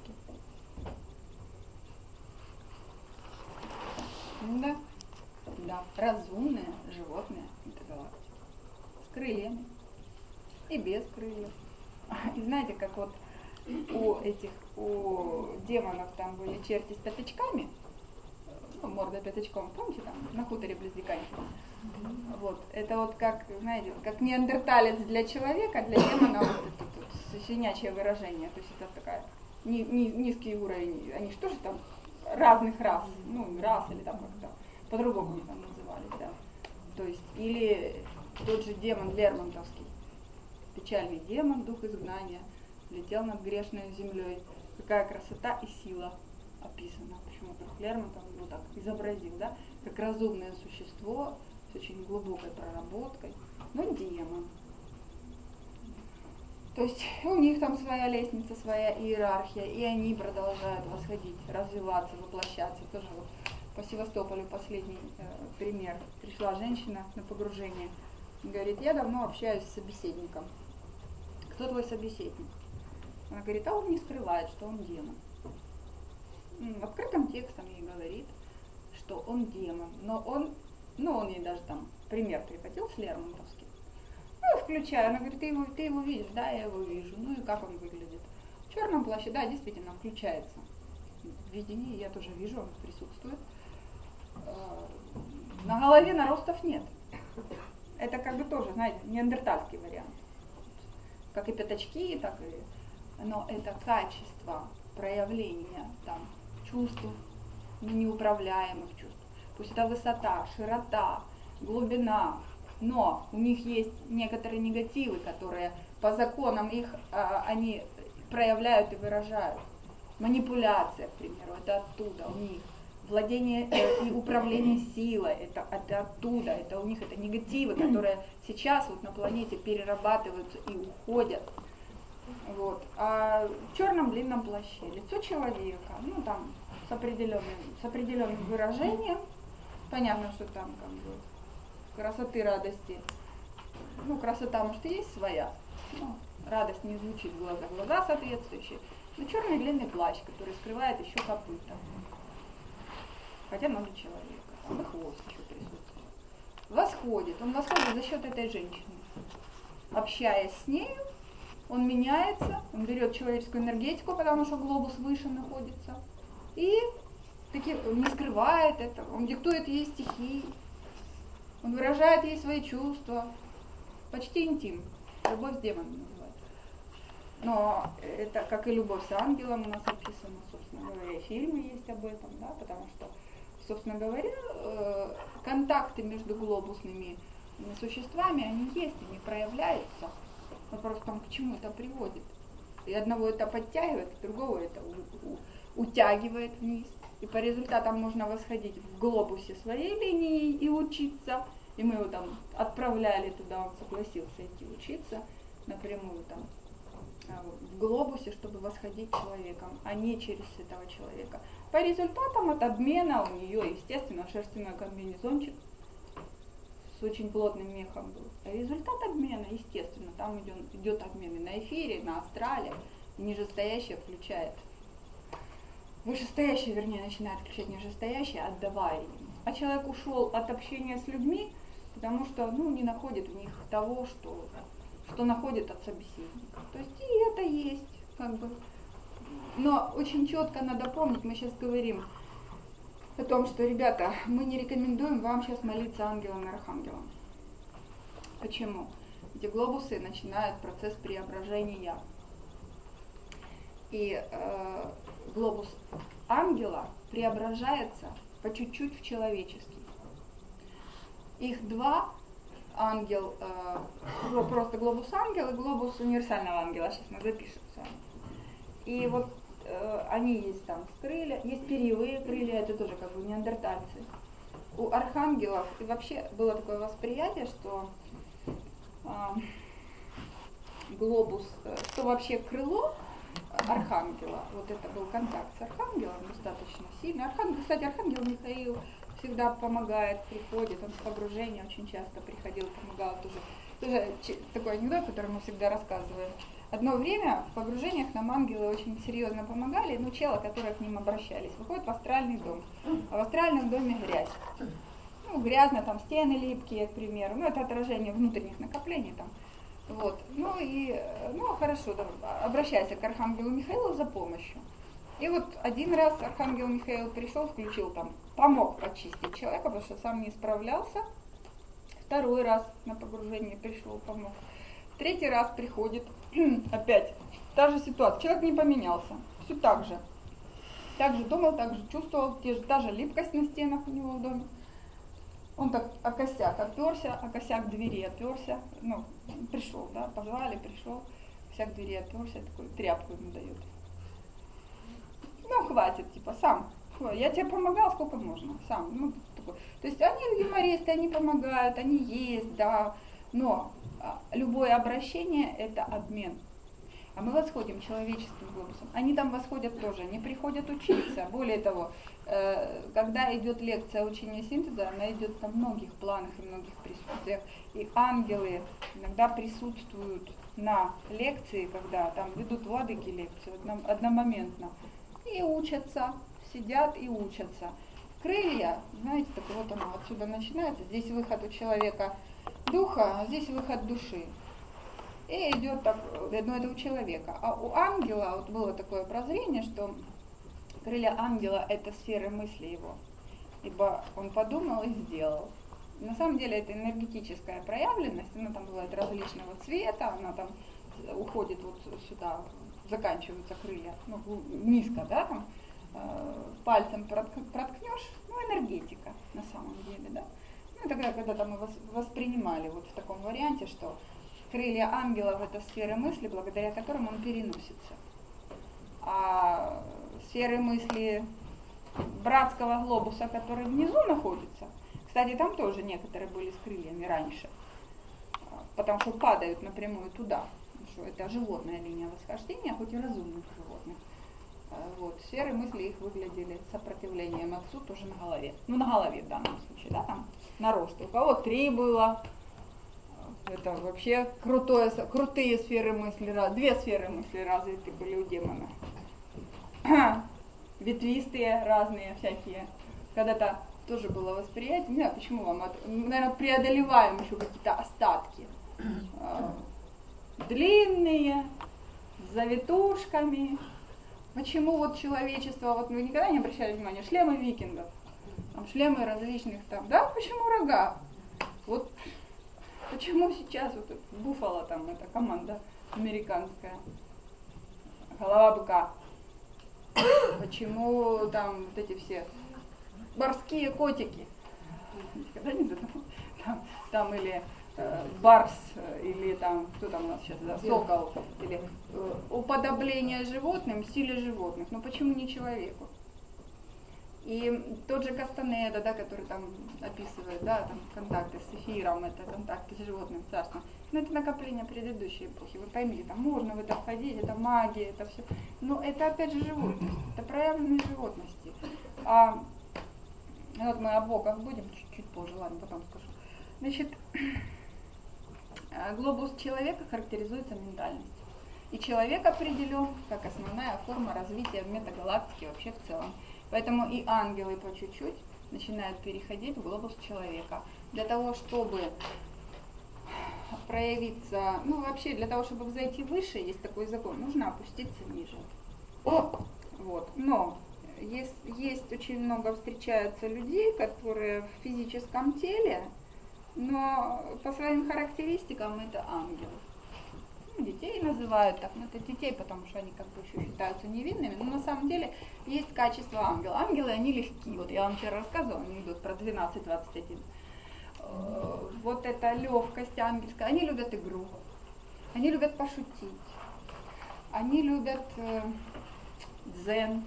Да, да, разумное животное метагалактики. С крыльями и без крыльев. И знаете, как вот у этих, у демонов там были черти с пятачками, ну, морда пятачком, помните, там на хуторе близ Диканьки? Вот, это вот как, знаете, как неандерталец для человека, для демона вот это вот щенячье выражение. То есть это такая ни, ни, низкий уровень. Они что же там разных рас, ну, рас или там как-то по-другому они там назывались, да. То есть, или тот же демон Лермонтовский, печальный демон, дух изгнания, летел над грешной землей. Какая красота и сила описана. Почему дух Лермонтов его так изобразил, да, как разумное существо с очень глубокой проработкой, но демон. То есть у них там своя лестница, своя иерархия, и они продолжают восходить, развиваться, воплощаться. Тоже вот по Севастополю последний э, пример. Пришла женщина на погружение, говорит, я давно общаюсь с собеседником. Кто твой собеседник? Она говорит, а он не скрывает, что он демон. Открытым текстом ей говорит, что он демон, но он, ну он ей даже там пример приводил с Лермонтовским. Ну, включаю, она говорит, ты его, ты его видишь, да, я его вижу, ну и как он выглядит. В черном плаще, да, действительно, включается. В видении я тоже вижу, он присутствует. На голове наростов нет. Это как бы тоже, знаете, неандертальский вариант. как и пятачки, так и, но это качество проявления там чувств, неуправляемых чувств. Пусть это высота, широта, глубина, но у них есть некоторые негативы, которые по законам их а, они проявляют и выражают. Манипуляция, к примеру, это оттуда у них. Владение э, и управление силой, это, это оттуда, это у них это негативы, которые сейчас вот на планете перерабатываются и уходят. Вот. А в черном длинном плаще лицо человека, ну там с определенным, с определенным выражением, понятно, что там как бы красоты, радости, ну красота может и есть своя, но радость не звучит в глазах, глаза соответствующие, но черный длинный плащ, который скрывает еще копыта, хотя ноги человека, там и хвост еще присутствует. Восходит, он восходит за счет этой женщины, общаясь с нею, он меняется, он берет человеческую энергетику, потому что глобус выше находится, и таки не скрывает этого, он диктует ей стихи, он выражает ей свои чувства, почти интим, любовь с демоном называется. Но это, как и любовь с ангелом, у нас описано, собственно говоря, и фильмы есть об этом, да, потому что, собственно говоря, контакты между глобусными существами, они есть, они проявляются. Вопрос в том, к чему это приводит. И одного это подтягивает, другого это у, у, утягивает вниз. И по результатам можно восходить в глобусе своей линии и учиться. И мы его там отправляли туда, он согласился идти учиться напрямую там в глобусе, чтобы восходить человеком, а не через этого человека. По результатам от обмена у нее, естественно, шерстяной комбинезончик с очень плотным мехом был. А результат обмена, естественно, там идет, идет обмен и на эфире, и на астрале. И нижестоящее включает. Вышестоящее, вернее, начинает включать нижестоящее, отдавая ему. А человек ушел от общения с людьми, потому что ну, не находит в них того, что, что находит от собеседника. То есть и это есть, как бы. Но очень четко надо помнить, мы сейчас говорим о том, что, ребята, мы не рекомендуем вам сейчас молиться ангелам и архангелам. Почему? Эти глобусы начинают процесс преображения. И э, глобус ангела преображается по чуть-чуть в человеческий. Их два, ангел, э, просто глобус ангела и глобус универсального ангела, сейчас мы запишем с вами. И вот э, они есть там с крылья, есть перьевые крылья, это тоже как бы неандертальцы. У архангелов, и вообще было такое восприятие, что э, глобус, э, что вообще крыло архангела, вот это был контакт с архангелом достаточно сильный. Архангел, кстати, архангел Михаил всегда помогает, приходит, он в погружение очень часто приходил, помогал тоже. Тоже такой анекдот, который мы всегда рассказываем. Одно время в погружениях нам ангелы очень серьезно помогали, ну, челы, которые к ним обращались, выходят в астральный дом, а в астральном доме грязь. Ну, грязно, там стены липкие, к примеру, ну, это отражение внутренних накоплений там. Вот. Ну и, ну хорошо, да, обращайся к архангелу Михаилу за помощью. И вот один раз архангел Михаил пришел, включил там, помог почистить человека, потому что сам не справлялся. Второй раз на погружение пришел, помог. Третий раз приходит, опять та же ситуация, человек не поменялся, все так же. Так же думал, так же чувствовал, те же, та же липкость на стенах у него в доме. Он так о косяк оперся, о косяк двери оперся, ну, пришел, да, позвали, пришел, косяк двери оперся, такой тряпку ему дает. Ну, хватит, типа, сам, я тебе помогал, сколько можно, сам, ну, такой. То есть они юмористы, они помогают, они есть, да, но любое обращение – это обмен. А мы восходим человеческим глобусом. Они там восходят тоже, они приходят учиться. Более того, когда идет лекция учения синтеза, она идет на многих планах и многих присутствиях. И ангелы иногда присутствуют на лекции, когда там ведут владыки лекцию одномоментно. И учатся, сидят и учатся. Крылья, знаете, так вот оно отсюда начинается. Здесь выход у человека духа, а здесь выход души. И идет так, ну это у человека. А у ангела, вот было такое прозрение, что крылья ангела – это сферы мысли его. Ибо он подумал и сделал. На самом деле это энергетическая проявленность, она там бывает различного цвета, она там уходит вот сюда, заканчиваются крылья, ну, низко, да, там, э, пальцем проткнешь, ну, энергетика на самом деле, да. Ну, тогда, когда-то мы воспринимали вот в таком варианте, что крылья ангелов — это сферы мысли, благодаря которым он переносится. А сферы мысли братского глобуса, который внизу находится, кстати, там тоже некоторые были с крыльями раньше, потому что падают напрямую туда, потому что это животная линия восхождения, хоть и разумных животных. Вот, сферы мысли их выглядели сопротивлением отцу тоже на голове. Ну, на голове в данном случае, да, там на рост. У кого три было, это вообще крутое, крутые сферы мысли, две сферы мысли развиты были у демона. Ветвистые, разные всякие. Когда-то тоже было восприятие, не знаю, почему вам, это, наверное, преодолеваем еще какие-то остатки. Длинные, с завитушками. Почему вот человечество, вот вы никогда не обращали внимания, шлемы викингов, там шлемы различных там, да, почему рога? Вот почему сейчас вот Буффало там, эта команда американская, голова быка? Почему там вот эти все морские котики? Никогда не задумывал. Там, там или э, барс, или там, кто там у нас сейчас, да, сокол, или э, уподобление животным, силе животных. Но почему не человеку? И тот же Кастанеда, да, который там описывает, да, там контакты с эфиром, это контакты с животным царством. Но это накопление предыдущей эпохи. Вы поймите, там можно в это входить, это магия, это все. Но это опять же животность, это проявленные животности. А вот мы о богах будем чуть-чуть позже, ладно, потом скажу. Значит, глобус человека характеризуется ментальностью. И человек определен как основная форма развития в метагалактике вообще в целом. Поэтому и ангелы по чуть-чуть начинают переходить в глобус человека. Для того, чтобы проявиться, ну вообще для того, чтобы взойти выше, есть такой закон, нужно опуститься ниже. Вот. Но есть, есть очень много встречается людей, которые в физическом теле, но по своим характеристикам это ангелы. Детей называют так, но это детей, потому что они как бы еще считаются невинными, но на самом деле есть качество ангела. Ангелы, они легкие. Вот я вам вчера рассказывала анекдот про двенадцать двадцать один. Вот эта легкость ангельская, они любят игру, они любят пошутить, они любят э, дзен.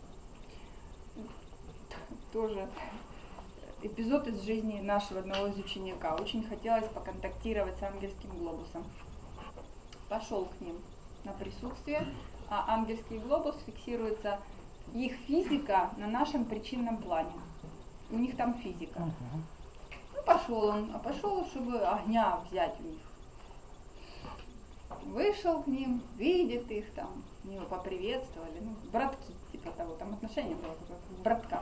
Тоже эпизод из жизни нашего одного из ученика. Очень хотелось поконтактировать с ангельским глобусом. Пошел к ним на присутствие, а ангельский глобус фиксируется, их физика на нашем причинном плане. У них там физика. Ну, пошел он, а пошел, чтобы огня взять у них. Вышел к ним, видит их там, его поприветствовали, ну, братки, типа того, там отношение было как к браткам.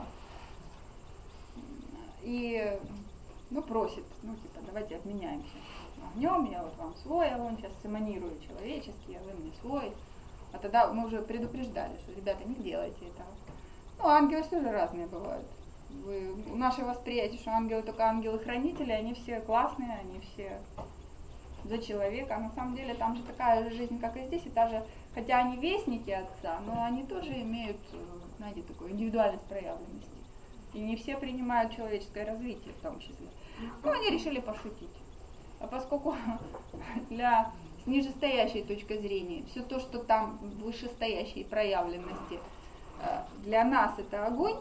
И, ну, просит, ну, типа, давайте обменяемся огнем, я вот вам свой огонь сейчас сэманирую человеческий, а вы мне свой. А тогда мы уже предупреждали, что, ребята, не делайте этого. Ну, ангелы тоже разные бывают. Вы, наше восприятие, что ангелы только ангелы-хранители, они все классные, они все за человека. А на самом деле там же такая же жизнь, как и здесь, и даже, хотя они вестники Отца, но они тоже имеют, знаете, такую индивидуальность проявленности. И не все принимают человеческое развитие в том числе. Ну, они решили пошутить. А поскольку для нижестоящей точки зрения все то, что там вышестоящей проявленности, для нас это огонь,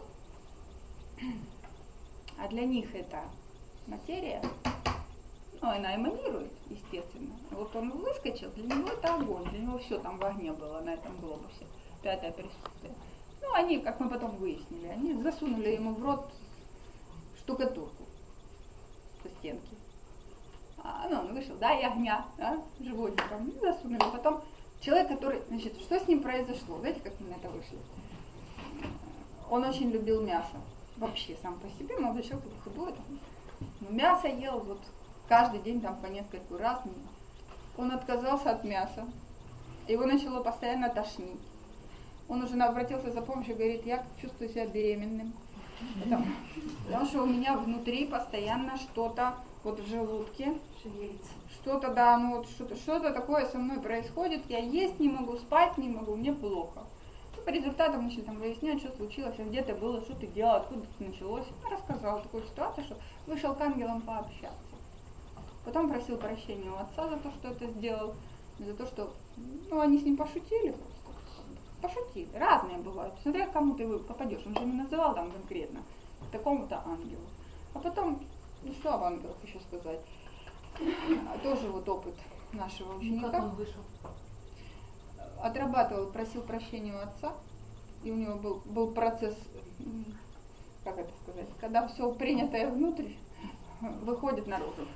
а для них это материя, ну, она эманирует, естественно. Вот он выскочил, для него это огонь, для него все там в огне было на этом глобусе, пятое присутствие. Ну, они, как мы потом выяснили, они засунули ему в рот штукатурку со стенки. А, ну, он вышел, да, и огня, да, животиком, и засунули. Потом человек, который, значит, что с ним произошло? Знаете, как мы на это вышли? Он очень любил мясо. Вообще, сам по себе, молодой человек, худой, там, но мясо ел вот каждый день там по нескольку раз. Он отказался от мяса. Его начало постоянно тошнить. Он уже обратился за помощью, говорит, я чувствую себя беременным. Потому, потому что у меня внутри постоянно что-то вот в желудке. Шевелится. Что-то, да, ну вот что-то, что-то такое со мной происходит, я есть не могу, спать не могу, мне плохо. Ну, по результатам начали там выяснять, что случилось, где ты было, что ты делал, откуда это началось. Я рассказала такую ситуацию, что вышел к ангелам пообщаться. Потом просил прощения у отца за то, что это сделал, за то, что, ну, они с ним пошутили просто. Пошутили, разные бывают, смотря к кому ты попадешь, он же не называл там конкретно, к такому-то ангелу. А потом, ну что об ангелах еще сказать, тоже вот опыт нашего ученика. Как он вышел? Отрабатывал, просил прощения у отца, и у него был, был процесс, как это сказать, когда все принятое внутрь выходит наружу.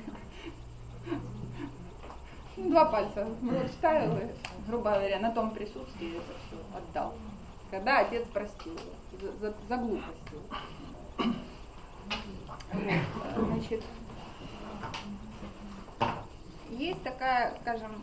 Два пальца в рот вставил и, грубо говоря, на том присутствии это все отдал. Когда отец простил его за, за, за глупость. Вот, значит, есть такая, скажем,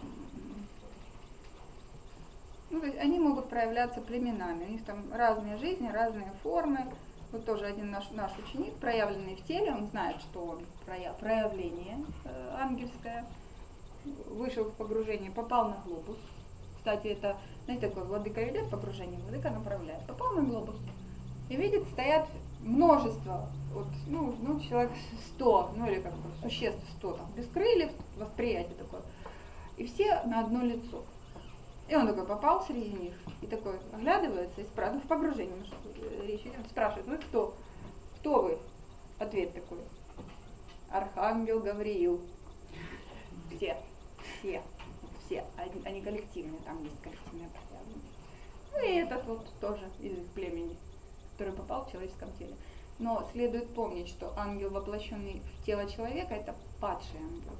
ну, то есть они могут проявляться племенами, у них там разные жизни, разные формы. Вот тоже один наш, наш ученик, проявленный в теле, он знает, что он прояв, проявление э, ангельское, вышел в погружение, попал на глобус. Кстати, это, знаете, такое, владыка ведет погружение, владыка направляет. Попал на глобус и видит, стоят множество, вот, ну, ну, человек сто, ну или как бы существ сто, там, без крыльев, восприятие такое. И все на одно лицо. И он такой попал среди них, и такой оглядывается и спрашивает, ну, в погружении, ну, что, речь идет, спрашивает, ну кто? Кто вы? Ответ такой: Архангел Гавриил. Все, все, все, они, они коллективные, там есть коллективные проявления. Ну и этот вот тоже из их племени, который попал в человеческом теле. Но следует помнить, что ангел, воплощенный в тело человека, это падший ангел.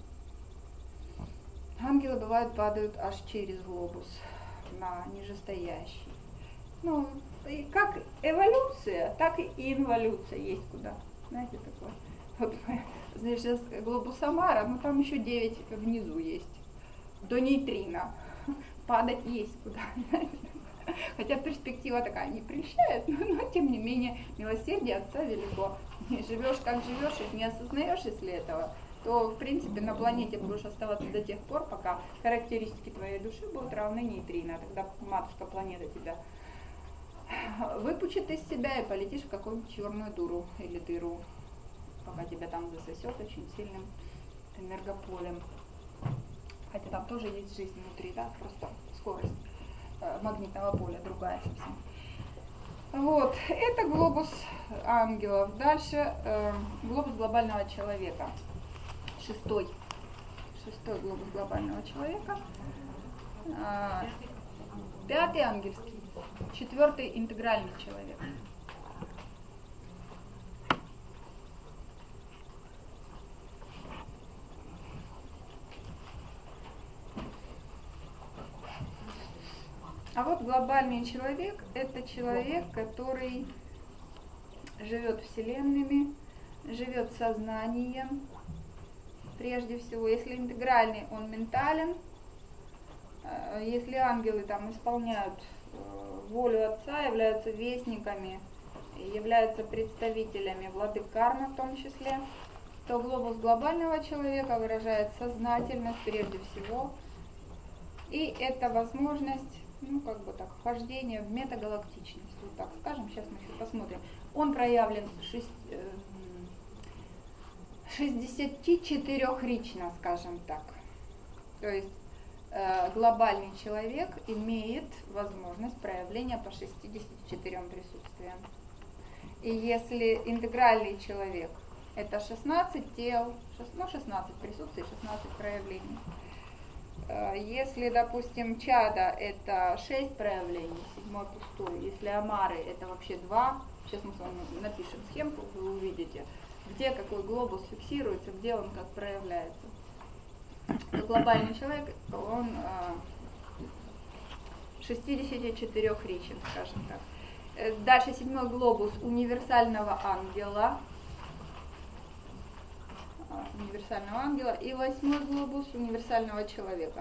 Ангелы, бывают, падают аж через глобус на нижестоящий. Ну, и как эволюция, так и инволюция есть куда. Знаете, такое. Вот, знаешь, сейчас глобус Омара, но там еще девять внизу есть. До нейтрино. Падать есть куда. Хотя перспектива такая не прельщает, но, но тем не менее милосердие Отца велико. Не живешь как живешь, и не осознаешь, если этого, то, в принципе, на планете будешь оставаться до тех пор, пока характеристики твоей души будут равны нейтрино. Тогда матушка планета тебя выпучит из себя и полетишь в какую-нибудь черную дуру или дыру, пока тебя там засосет очень сильным энергополем. Хотя там тоже есть жизнь внутри, да, просто скорость э, магнитного поля другая совсем. Вот, это глобус ангелов. Дальше э, глобус глобального человека. Шестой. Шестой глобус глобального человека. Э, пятый ангельский. Четвертый интегральный человек. А вот глобальный человек – это человек, который живет вселенными, живет сознанием. Прежде всего, если интегральный, он ментален. Если ангелы там исполняют волю Отца, являются вестниками, являются представителями владык кармы в том числе, то глобус глобального человека выражает сознательность прежде всего. И это возможность, ну, как бы так, вхождение в метагалактичность, вот так скажем, сейчас мы еще посмотрим. Он проявлен шестидесятичетырёхрично, скажем так. То есть э, глобальный человек имеет возможность проявления по шестидесяти четырем присутствиям. И если интегральный человек – это шестнадцать тел, ну, шестнадцать присутствий, шестнадцать проявлений. Если, допустим, чада – это шесть проявлений, седьмой пустой. Если омары – это вообще два. Сейчас мы с вами напишем схемку, вы увидите, где какой глобус фиксируется, где он как проявляется. Глобальный человек, он шестидесятичетырёхричен, скажем так. Дальше седьмой глобус универсального ангела. универсального ангела и восьмой глобус универсального человека.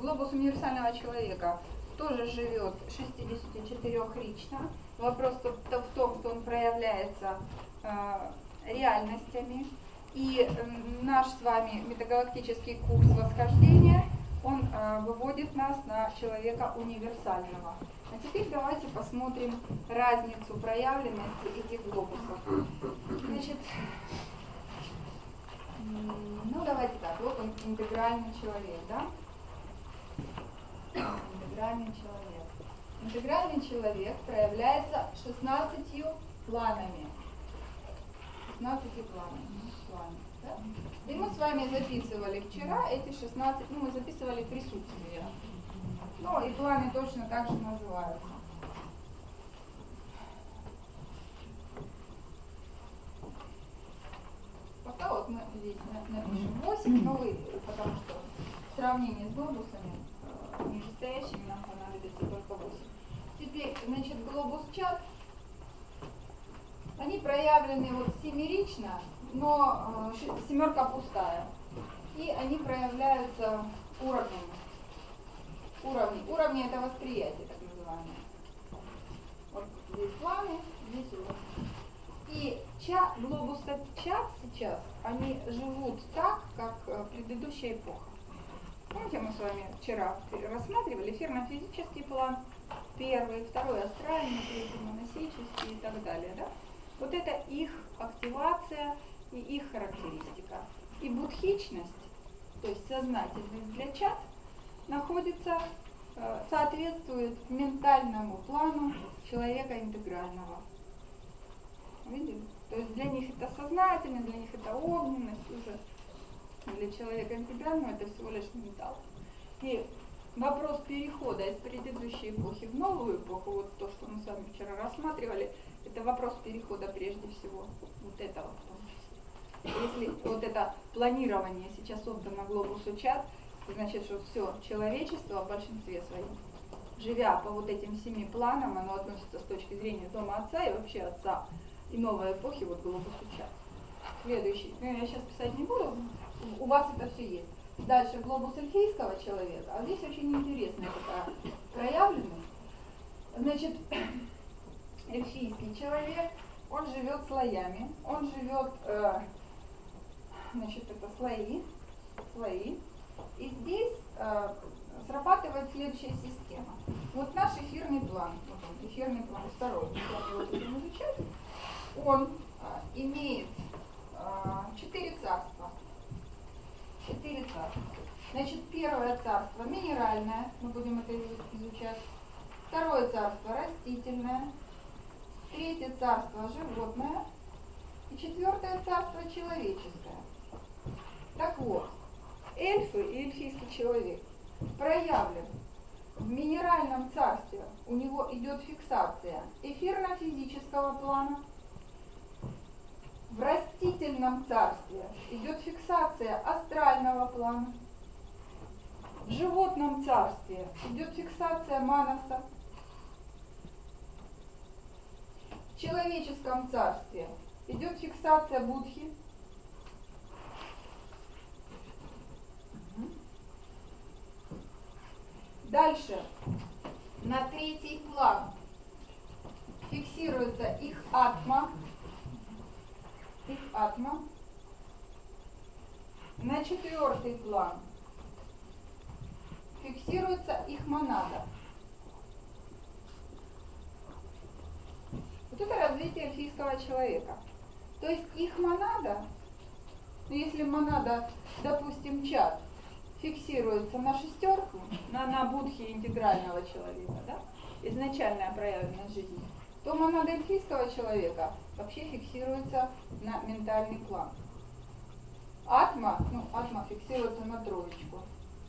глобус универсального человека тоже живет шестьдесят четыре рично. Вопрос в том, что он проявляется э, реальностями. И э, наш с вами метагалактический курс восхождения, он э, выводит нас на человека универсального. А теперь давайте посмотрим разницу проявленности этих глобусов. Значит, ну давайте так, вот он, интегральный человек, да? Интегральный человек. Интегральный человек проявляется шестнадцатью планами. шестнадцатью планами. планами да? И мы с вами записывали вчера эти шестнадцать, ну мы записывали присутствие. Ну и планы точно так же называются. Пока вот мы здесь напишем восемь, но вы, потому что в сравнении с глобусами нижестоящими нам понадобится только восемь. Теперь, значит, глобус чат, они проявлены вот семерично, но э, семерка пустая. И они проявляются уровнями. Уровни. Уровни это восприятие, так называемое. Вот здесь планы, здесь уровни. И ча, глобусы чат сейчас, они живут так, как предыдущая эпоха. Помните, мы с вами вчера рассматривали эфирно-физический план, первый, второй астральный, третий моносический и так далее. Да? Вот это их активация и их характеристика. И будхичность, то есть сознательность для чат, находится, соответствует ментальному плану человека интегрального. Видели? То есть для них это сознательность, для них это огненность уже. Для человека интегрального это всего лишь ментал. И вопрос перехода из предыдущей эпохи в новую эпоху, вот то, что мы с вами вчера рассматривали, это вопрос перехода прежде всего, вот этого в том числе. Если вот это планирование сейчас отдано глобусу чат, значит, что все человечество в большинстве своем, живя по вот этим семи планам, оно относится с точки зрения дома отца и вообще отца и новой эпохи, вот глобусу чат. Следующий, ну, я сейчас писать не буду, у вас это все есть. Дальше глобус эльфийского человека, а здесь очень интересная такая проявленность. Значит, эльфийский человек, он живет слоями, он живет, э, значит, это слои, слои, и здесь э, срабатывает следующая система. Вот наш эфирный план, вот он, эфирный план второй, мы его будем изучать, он э, имеет четыре царства. Четыре царства. Значит, первое царство минеральное, мы будем это изучать. Второе царство растительное. Третье царство животное. И четвертое царство человеческое. Так вот, эльфы и эльфийский человек проявлен в минеральном царстве. У него идет фиксация эфирно-физического плана. В растительном царстве идет фиксация астрального плана. В животном царстве идет фиксация манаса. В человеческом царстве идет фиксация будхи. Дальше на третий план фиксируется их атма. Их атма. На четвертый план фиксируется их монада. Вот это развитие эльфийского человека. То есть их монада, ну если монада, допустим, чат, фиксируется на шестерку, на, на будхе интегрального человека, да, изначальная проявленность жизни, то монада эльфийского человека вообще фиксируется на ментальный план. Атма, ну, атма фиксируется на троечку.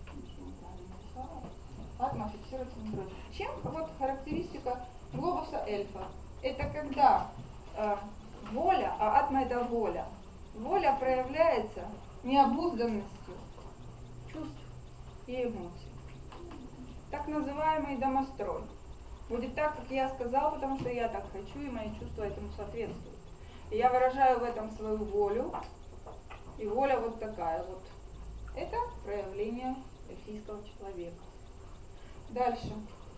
Атма фиксируется на троечку. Чем вот характеристика глобуса эльфа? Это когда э, воля, а атма это воля. Воля проявляется необузданностью чувств и эмоций. Так называемый домострой. Будет так, как я сказал, потому что я так хочу, и мои чувства этому соответствуют. И я выражаю в этом свою волю, и воля вот такая вот. Это проявление эльфийского человека. Дальше.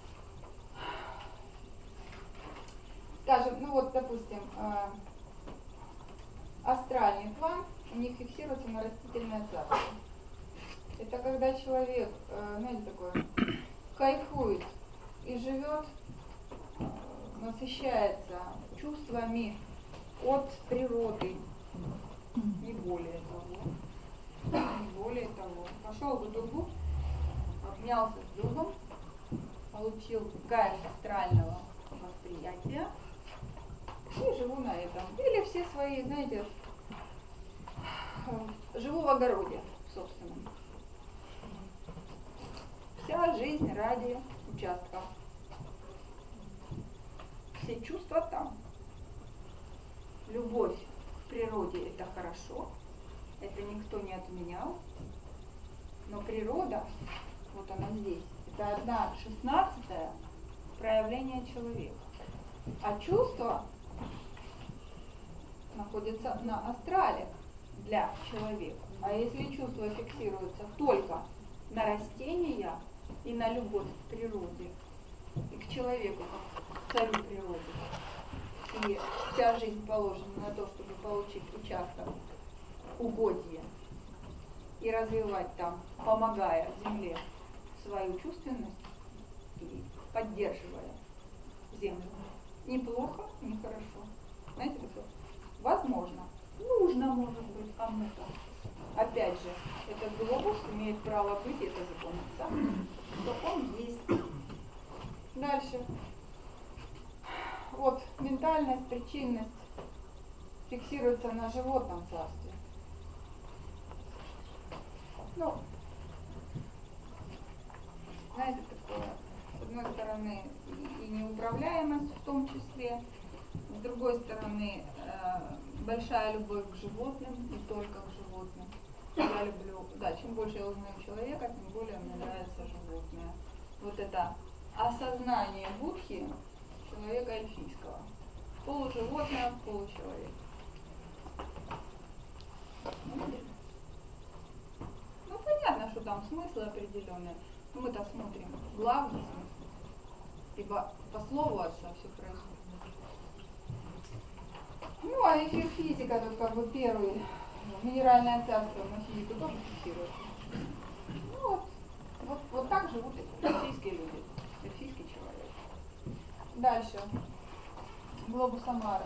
Скажем, ну вот, допустим, э, астральный план у них фиксируется на растительное царство. Это когда человек, э, знаете, такое, кайфует и живет, э, насыщается чувствами от природы, не более того. Не более того. Пошел в дугу, обнялся с дубом, получил кайф астрального восприятия и живу на этом. Или все свои, знаете, живу в огороде собственном. Вся жизнь ради участка. Все чувства там. Любовь к природе – это хорошо, это никто не отменял, но природа, вот она здесь, это одна шестнадцатая проявление человека. А чувства находятся на астрале для человека. А если чувства фиксируются только на растения и на любовь к природе, и к человеку, как к царю природы, и вся жизнь положена на то, чтобы получить участок угодья и развивать там, помогая земле свою чувственность и поддерживая землю. Неплохо, нехорошо. Знаете, такое? Возможно, нужно, может быть, кому-то. Опять же, этот глобус имеет право быть, это законится, что он есть. Дальше. Вот ментальность, причинность фиксируется на животном царстве. Ну, знаете, такое, с одной стороны, и неуправляемость в том числе, с другой стороны, э, большая любовь к животным, не только к животным. Я люблю, да, чем больше я узнаю человека, тем более мне нравятся животные. Вот это осознание будхи человека эльфийского. Полуживотное, получеловек. Ну, понятно, что там смыслы определенные. Но мы-то смотрим главный смысл. Ибо по слову отца все происходит. Ну, а эфир физика, тут как бы первый. Минеральное царство на физику тоже фиксируется. Ну вот, вот, вот так живут эльфийские люди. Эльфийский человек. Дальше. Глобус Амара.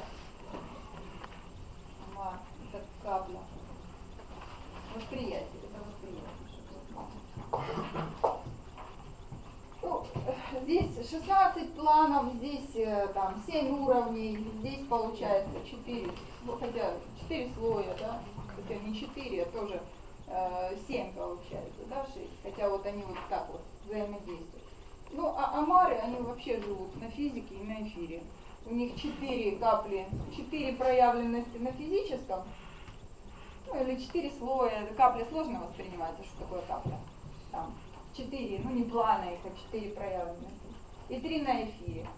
Амар. Это капля. Восприятие. Это восприятие. Ну, здесь шестнадцать планов, здесь там семь уровней, здесь получается четыре, ну, хотя четыре слоя, да, хотя не четыре, а тоже э, семь получается, да, шесть, хотя вот они вот так вот взаимодействуют. Ну, а амары, они вообще живут на физике и на эфире. У них четыре капли, четыре проявленности на физическом, ну, или четыре слоя, капля сложно воспринимается, что такое капля, там. Четыре, ну не планы, это четыре проявленности. И три на эфире.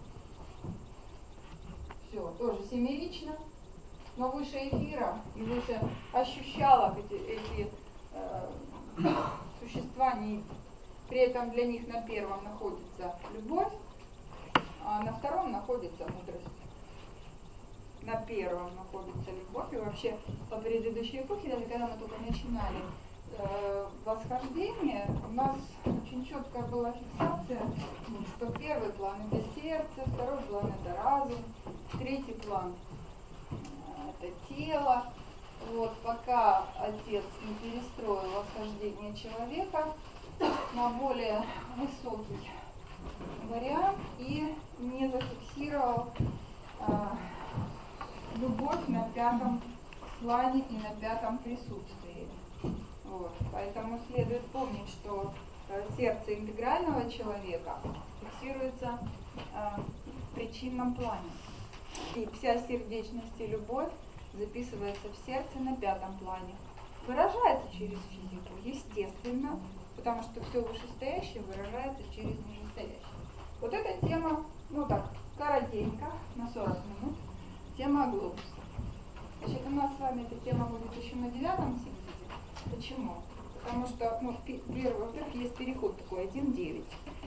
Все, тоже семерично, но выше эфира и выше ощущалок эти, эти э, существа не. При этом для них на первом находится любовь, а на втором находится мудрость. На первом находится любовь. И вообще по предыдущей эпохе, даже когда мы только начинали восхождение, у нас очень четкая была фиксация, что первый план это сердце, второй план это разум, третий план это тело. Вот пока отец не перестроил восхождение человека на более высокий вариант и не зафиксировал а, любовь на пятом плане и на пятом присутствии. Вот. Поэтому следует помнить, что э, сердце интегрального человека фиксируется э, в причинном плане. И вся сердечность и любовь записывается в сердце на пятом плане. Выражается через физику, естественно, потому что все вышестоящее выражается через нижестоящее. Вот эта тема, ну так, коротенько, на сорок минут, тема глобуса. Значит, у нас с вами эта тема будет еще на девятом синтезе. Почему? Потому потому что, ну, первый, во-первых, есть переход такой один девять.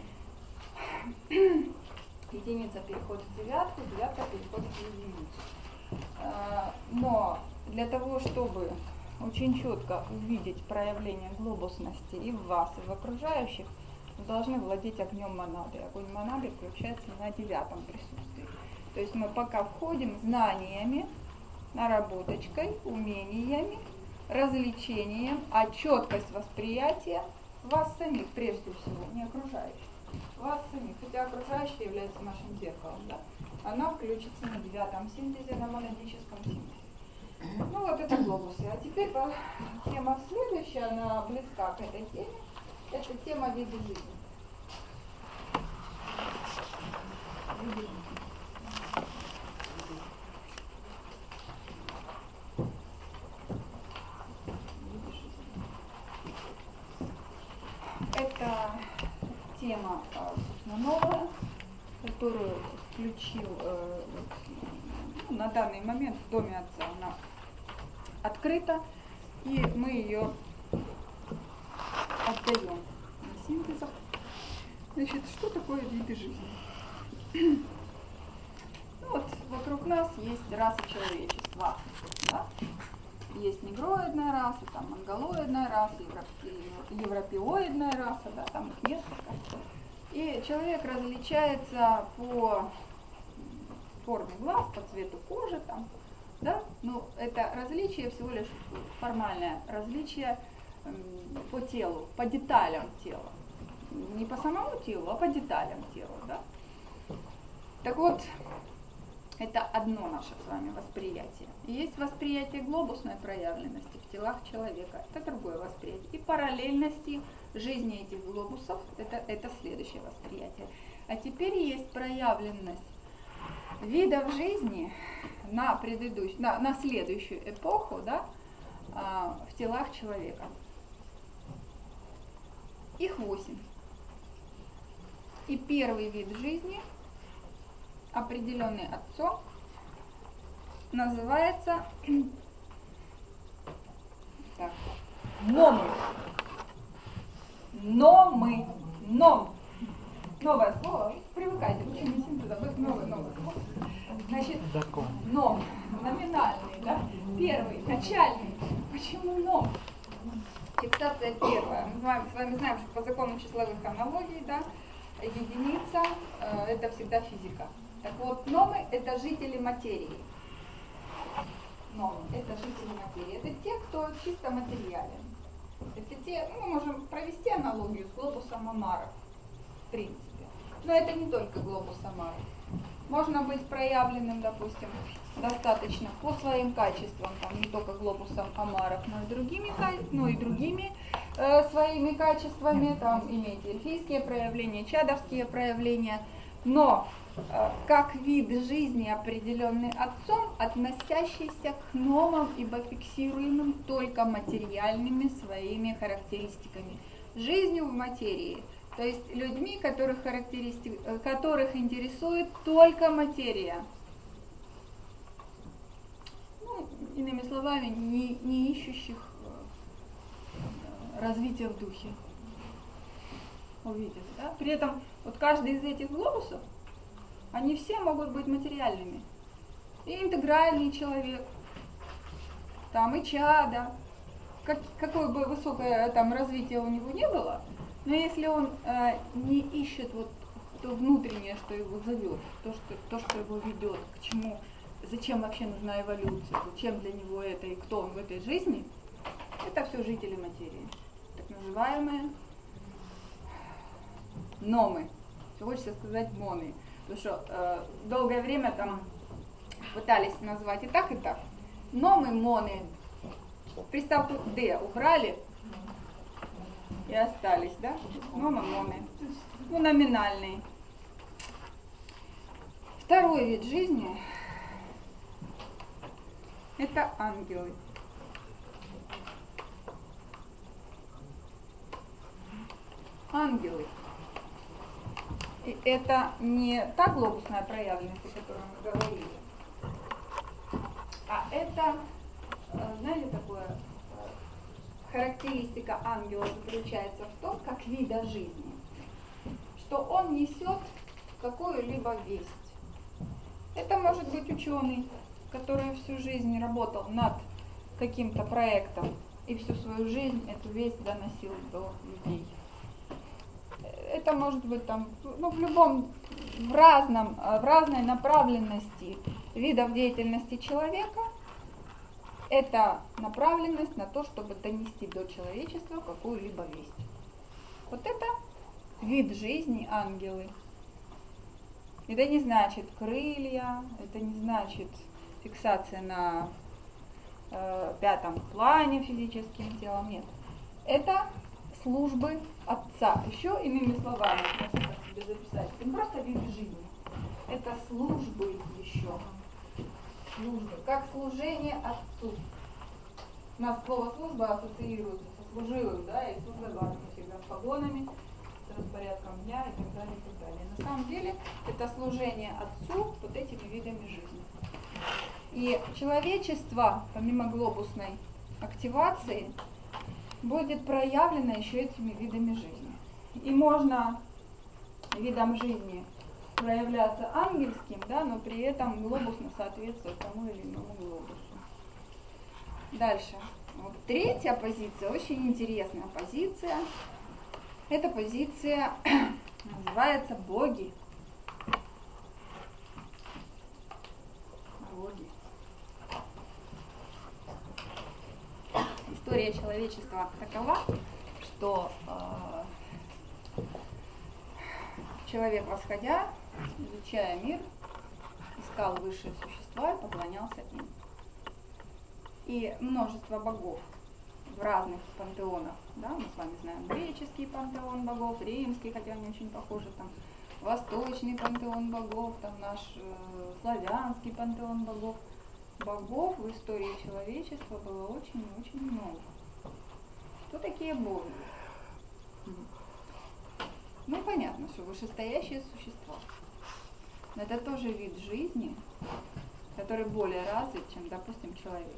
Единица переходит в девятку, девятка переходит в единицу. Но для того, чтобы очень четко увидеть проявление глобусности и в вас, и в окружающих, вы должны владеть огнем монады. Огонь монады включается на девятом присутствии. То есть мы пока входим знаниями, наработочкой, умениями, развлечением, а четкость восприятия вас самих прежде всего, не окружающих. Вас самих, хотя окружающие являются нашим зеркалом, да? Она включится на девятом синтезе, на монадическом синтезе. Ну вот это глобусы. А теперь тема следующая, она близка к этой теме. Это тема вида жизни. Вида жизни. Это тема, собственно, новая, которую включил э, ну, на данный момент в доме отца. Она открыта, и мы ее отдаем на синтезах. Значит, что такое виды жизни? Ну, вот вокруг нас есть расы человечества. Да? Есть негроидная раса, там монголоидная раса, европеоидная раса, да, там их несколько. И человек различается по форме глаз, по цвету кожи, там, да, но это различие всего лишь формальное различие м, по телу, по деталям тела. Не по самому телу, а по деталям тела, да. Так вот, это одно наше с вами восприятие. И есть восприятие глобусной проявленности в телах человека. Это другое восприятие. И параллельности жизни этих глобусов, это, это следующее восприятие. А теперь есть проявленность видов жизни на, предыдущ... на, на следующую эпоху, да, в телах человека. Их восемь. И первый вид жизни, определенный отцом, называется так, номы. Номы. Ном. Новое слово. Привыкайте. Учение синтеза. Новое, новое. Значит, ном. Номинальный, да? Первый, начальный. Почему ном? Фиксация первая. Мы с вами, с вами знаем, что по закону числовых аналогий, да, единица э, это всегда физика. Так вот, номы это жители материи. Номы это жители материи. Это те, кто чисто материален. Это те, ну, мы можем провести аналогию с глобусом Омара, в принципе. Но это не только глобус Омара. Можно быть проявленным, допустим, достаточно по своим качествам, там, не только глобусом Омаров, но и другими, ну, и другими э, своими качествами, там иметь эльфийские проявления, чадовские проявления, но э, как вид жизни, определенный отцом, относящийся к номам, ибо фиксируемым только материальными своими характеристиками. Жизнью в материи. То есть людьми, которых, характеристик, которых интересует только материя. Ну, иными словами, не, не ищущих развития в духе. Увидели, да? При этом вот каждый из этих глобусов, они все могут быть материальными. И интегральный человек, там и чада, как, какое бы высокое там развитие у него не было, но если он э, не ищет вот то внутреннее, что его зовет, то что, то, что его ведет, к чему, зачем вообще нужна эволюция, зачем для него это и кто он в этой жизни, это все жители материи, так называемые номы. Все хочется сказать моны, потому что э, долгое время там пытались назвать и так, и так. Номы, моны, приставку «д» убрали, и остались, да? Номы, моны. Ну, номинальные. Второй вид жизни – это ангелы. Ангелы. И это не та глобусная проявленность, о которой мы говорили, а это, знаете, такое характеристика ангела заключается в том, как вида жизни, что он несет какую-либо весть. Это может быть ученый, который всю жизнь работал над каким-то проектом и всю свою жизнь эту весть доносил до людей. Это может быть там, ну, в любом, в разном, в разной направленности видов деятельности человека. Это направленность на то, чтобы донести до человечества какую-либо весть. Вот это вид жизни ангелы. Это не значит крылья, это не значит фиксация на э, пятом плане физическим телом, нет. Это службы Отца. Еще иными словами, можно так себе записать, это не просто вид жизни, это службы еще. Службы, как служение Отцу. У нас слово служба ассоциируется со служивым, да, и служба главным всегда с погонами, с распорядком дня и так далее, и так далее. На самом деле это служение Отцу вот этими видами жизни. И человечество, помимо глобусной активации, будет проявлено еще этими видами жизни. И можно видом жизни проявляться ангельским, да, но при этом глобусно соответствовать тому или иному глобусу. Дальше. Вот третья позиция, очень интересная позиция. Эта позиция называется боги. Боги. История человечества такова, что э, человек, восходя, изучая мир, искал высшие существа и поклонялся им. И множество богов в разных пантеонах, да, мы с вами знаем греческий пантеон богов, римский, хотя они очень похожи, там, восточный пантеон богов, там наш э, славянский пантеон богов. Богов в истории человечества было очень и очень много. Кто такие боги? Ну, понятно, что вышестоящие существа. Но это тоже вид жизни, который более развит, чем, допустим, человек.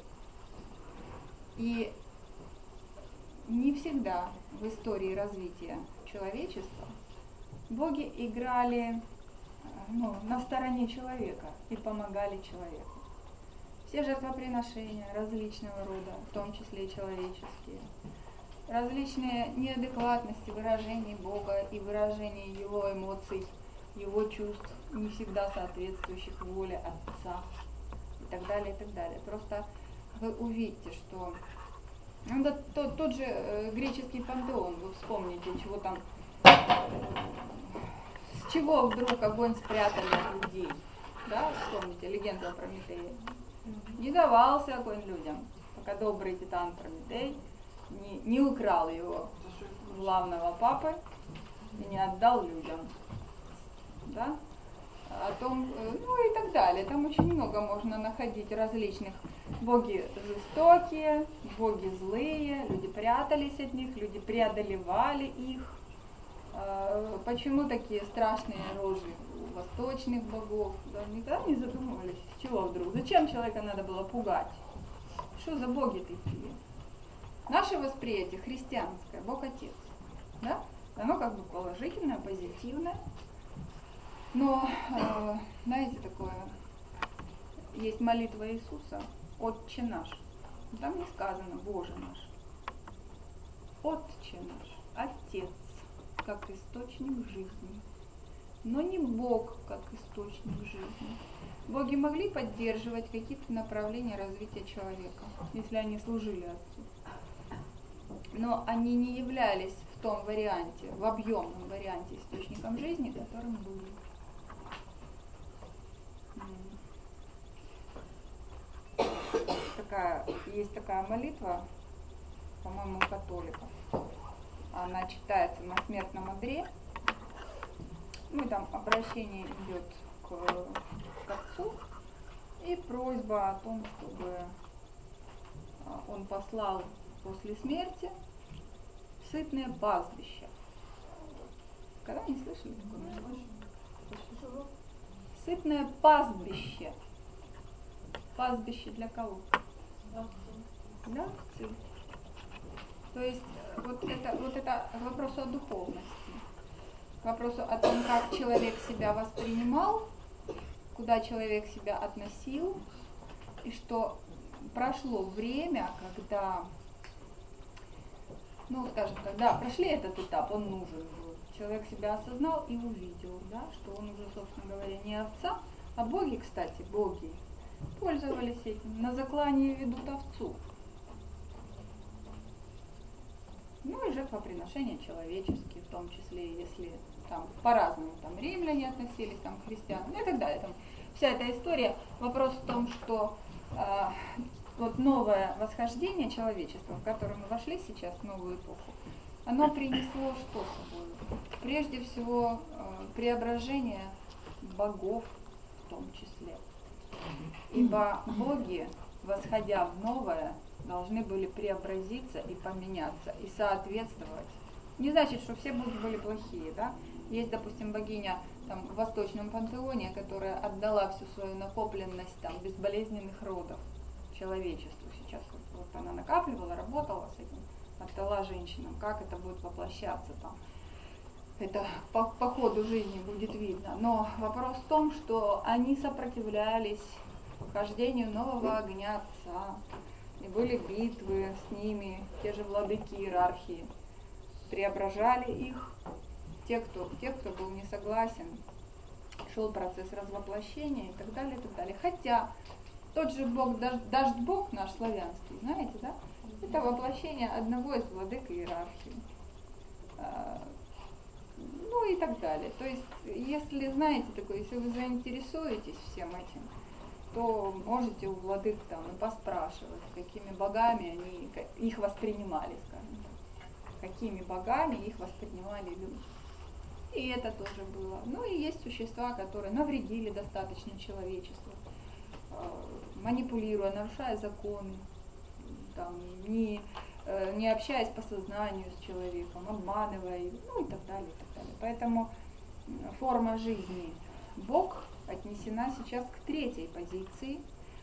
И не всегда в истории развития человечества боги играли, ну, на стороне человека и помогали человеку. Все жертвоприношения различного рода, в том числе и человеческие, различные неадекватности выражений Бога и выражений Его эмоций, Его чувств, не всегда соответствующих воле Отца и так далее, и так далее. Просто вы увидите, что ну, да, тот, тот же э, греческий пантеон, вы вспомните, чего там, э, с чего вдруг огонь спрятали от людей, да, вспомните легенду о Прометее. Не давался огонь людям, пока добрый титан Прометей не, не украл его главного папы и не отдал людям. Да? О том, ну и так далее. Там очень много можно находить различных. Боги жестокие, боги злые, люди прятались от них, люди преодолевали их. Почему такие страшные рожи у восточных богов? Да, никогда не задумывались, с чего вдруг? Зачем человека надо было пугать? Что за боги такие? Наше восприятие христианское, Бог Отец, да? Оно как бы положительное, позитивное. Но, э, знаете, такое, есть молитва Иисуса, Отче наш. Там не сказано Боже наш. Отче наш, Отец, как источник жизни, но не Бог, как источник жизни. Боги могли поддерживать какие-то направления развития человека, если они служили Отцу. Но они не являлись в том варианте, в объемном варианте источником жизни, которым были. Такая, есть такая молитва, по-моему, у католиков. Она читается на смертном одре. Ну и там обращение идет к, к Отцу и просьба о том, чтобы он послал после смерти сытное пастбище. Когда не слышали такое? Сытное пастбище. Пастбище для кого? Для овцы. То есть вот это, вот это к вопросу о духовности, к вопросу о том, как человек себя воспринимал, куда человек себя относил, и что прошло время, когда, ну, скажем, когда прошли этот этап, он нужен был. Человек себя осознал и увидел, да, что он уже, собственно говоря, не овца, а боги, кстати, боги, пользовались этим. На заклание ведут овцу. Ну и жертвоприношения человеческие, в том числе, если там по-разному там римляне относились, там христиане, ну и так далее. Там вся эта история. Вопрос в том, что э, вот новое восхождение человечества, в которое мы вошли сейчас, в новую эпоху, оно принесло что с собой? Прежде всего э, преображение богов в том числе. Ибо боги, восходя в новое, должны были преобразиться и поменяться, и соответствовать. Не значит, что все боги были плохие, да? Есть, допустим, богиня там, в восточном пантеоне, которая отдала всю свою накопленность там, безболезненных родов человечеству. Сейчас вот, вот она накапливала, работала с этим, отдала женщинам, как это будет воплощаться там. Это по, по ходу жизни будет видно. Но вопрос в том, что они сопротивлялись вхождению нового огня Отца. И были битвы с ними, те же владыки иерархии. Преображали их. Те, кто, те, кто был не согласен, шел процесс развоплощения и так далее, и так далее. Хотя тот же Бог, Дождь Бог наш славянский, знаете, да? Это воплощение одного из владык иерархии. Ну и так далее. То есть, если знаете такое, если вы заинтересуетесь всем этим, то можете у владык там и поспрашивать, какими богами они их воспринимали, скажем так. Какими богами их воспринимали люди. И это тоже было. Ну и есть существа, которые навредили достаточно человечеству, манипулируя, нарушая законы, там, не, не общаясь по сознанию с человеком, обманывая, ну и так далее, и так далее. Поэтому форма жизни Бог отнесена сейчас к третьей позиции.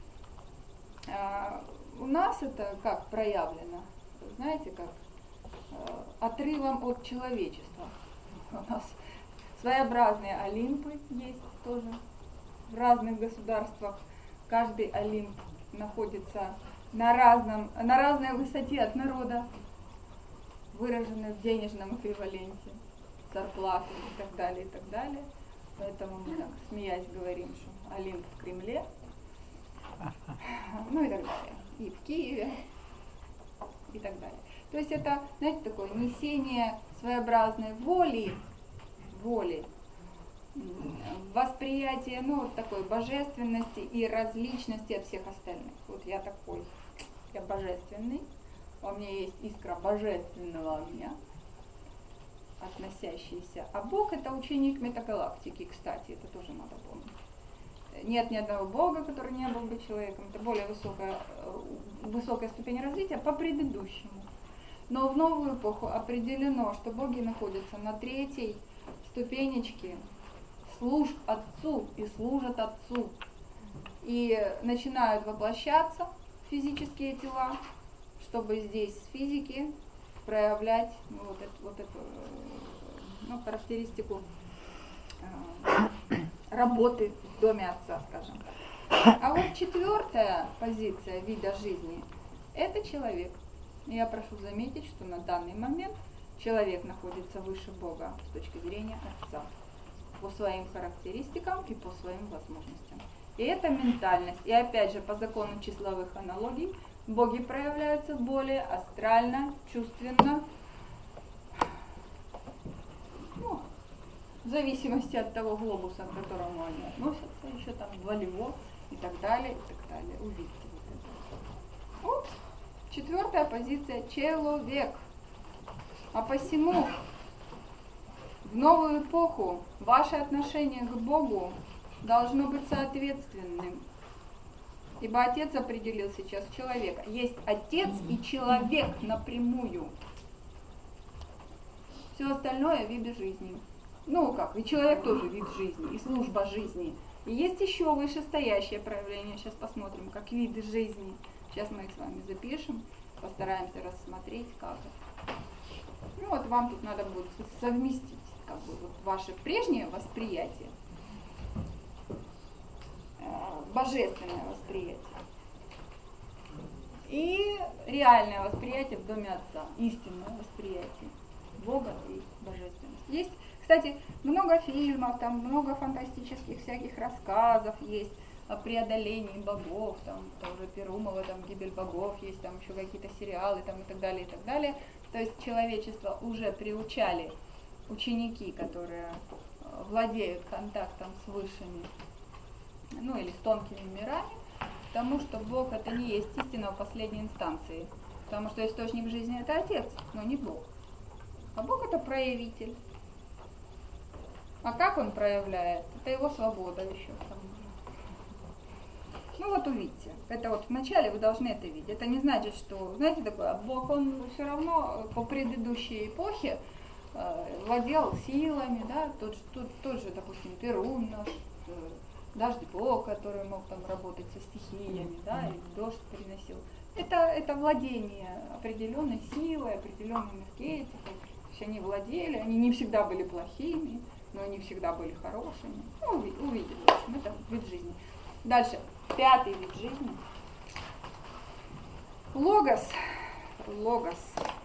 А у нас это как проявлено? Знаете, как отрывом от человечества. У нас своеобразные Олимпы есть тоже в разных государствах. Каждый Олимп находится на, разном, на разной высоте от народа, выраженной в денежном эквиваленте, зарплаты и так далее, и так далее. Поэтому мы так, смеясь, говорим, что Олимп в Кремле, ну и так далее, и в Киеве, и так далее. То есть это, знаете, такое несение своеобразной воли, воли, восприятие, ну, вот такой божественности и различности от всех остальных. Вот я такой, я божественный, во мне есть искра божественного огня, относящийся. А Бог — это ученик метагалактики, кстати, это тоже надо помнить. Нет ни одного Бога, который не был бы человеком. Это более высокая, высокая ступень развития по предыдущему. Но в новую эпоху определено, что боги находятся на третьей ступенечке служб Отцу и служат Отцу. И начинают воплощаться физические тела, чтобы здесь с физики проявлять ну, вот эту, вот эту ну, характеристику э, работы в доме Отца, скажем. А вот четвертая позиция вида жизни – это человек. Я прошу заметить, что на данный момент человек находится выше Бога с точки зрения Отца по своим характеристикам и по своим возможностям. И это ментальность. И опять же, по закону числовых аналогий, боги проявляются более астрально, чувственно, ну, в зависимости от того глобуса, к которому они относятся, еще там волево и так далее, и так далее. Увидите вот это. Вот. Четвертая позиция – человек. А посему в новую эпоху ваше отношение к Богу должно быть соответственным. Ибо Отец определил сейчас человека. Есть Отец и человек напрямую. Все остальное – виды жизни. Ну как, и человек тоже вид жизни, и служба жизни. И есть еще вышестоящее проявление. Сейчас посмотрим, как виды жизни. Сейчас мы их с вами запишем. постараемся рассмотреть, как это. Ну вот вам тут надо будет совместить как бы, вот ваше прежнее восприятие, божественное восприятие и реальное восприятие в доме Отца, истинное восприятие Бога и божественности. Есть, кстати, много фильмов, там много фантастических всяких рассказов есть о преодолении богов, там тоже Перумова, там «Гибель богов», есть там еще какие-то сериалы там, и так далее, и так далее. То есть человечество уже приучали ученики, которые владеют контактом с высшими, ну или с тонкими мирами, тому, что Бог это не есть истина в последней инстанции. Потому что источник жизни это Отец, но не Бог. А Бог это проявитель. А как Он проявляет? Это Его свобода еще. Ну вот увидите. Это вот вначале вы должны это видеть. Это не значит, что, знаете, такое, Бог, Он все равно по предыдущей эпохе э, владел силами, да, тот, тот, тот же, допустим, Перун наш, э, дождь Бог, который мог там работать со стихиями, да, и дождь переносил. Это, это владение определенной силой, определенной энергетикой. То есть они владели, они не всегда были плохими, но они всегда были хорошими. Ну, увидели, в общем, это вид жизни. Дальше, пятый вид жизни. Логос. Логос.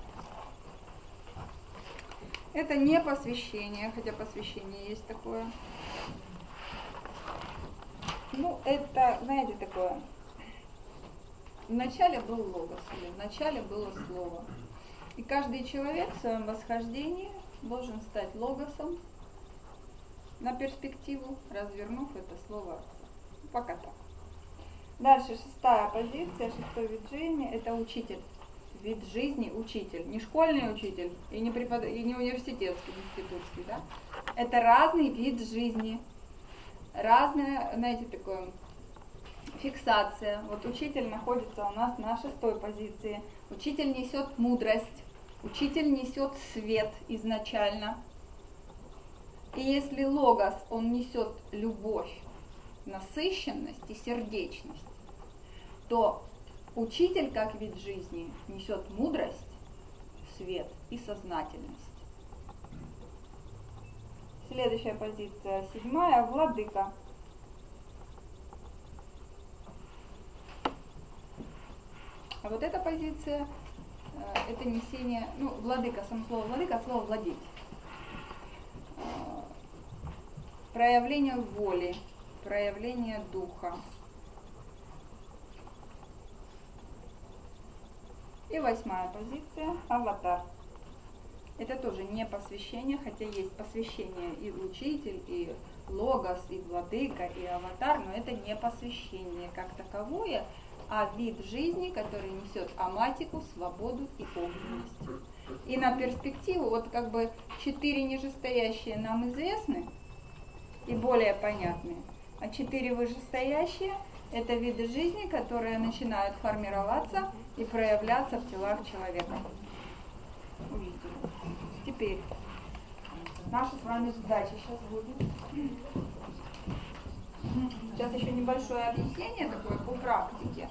Это не посвящение, хотя посвящение есть такое. Ну, это, знаете, такое. Вначале был логос, или вначале было слово. И каждый человек в своем восхождении должен стать логосом на перспективу, развернув это слово Отца. Пока так. Дальше шестая позиция, шестой вид жизни, это учитель. Вид жизни учитель. Не школьный учитель и не, препод... и не университетский, институтский, да? Это разный вид жизни. Разная, знаете, такое, фиксация. Вот учитель находится у нас на шестой позиции. Учитель несет мудрость. Учитель несет свет изначально. И если логос, он несет любовь, насыщенность и сердечность, то учитель, как вид жизни, несет мудрость, свет и сознательность. Следующая позиция, седьмая, владыка. А вот эта позиция, это несение, ну, владыка, само слово владыка, слово владеть. Проявление воли, проявление духа. И восьмая позиция, аватар. Это тоже не посвящение, хотя есть посвящение и учитель, и логос, и владыка, и аватар, но это не посвящение как таковое, а вид жизни, который несет аматику, свободу и огненность. И на перспективу, вот как бы четыре нижестоящие нам известны и более понятны, а четыре вышестоящие – это виды жизни, которые начинают формироваться и проявляться в телах человека. Увидели. Теперь наша с вами задача сейчас будет. Сейчас еще небольшое объяснение такое по практике.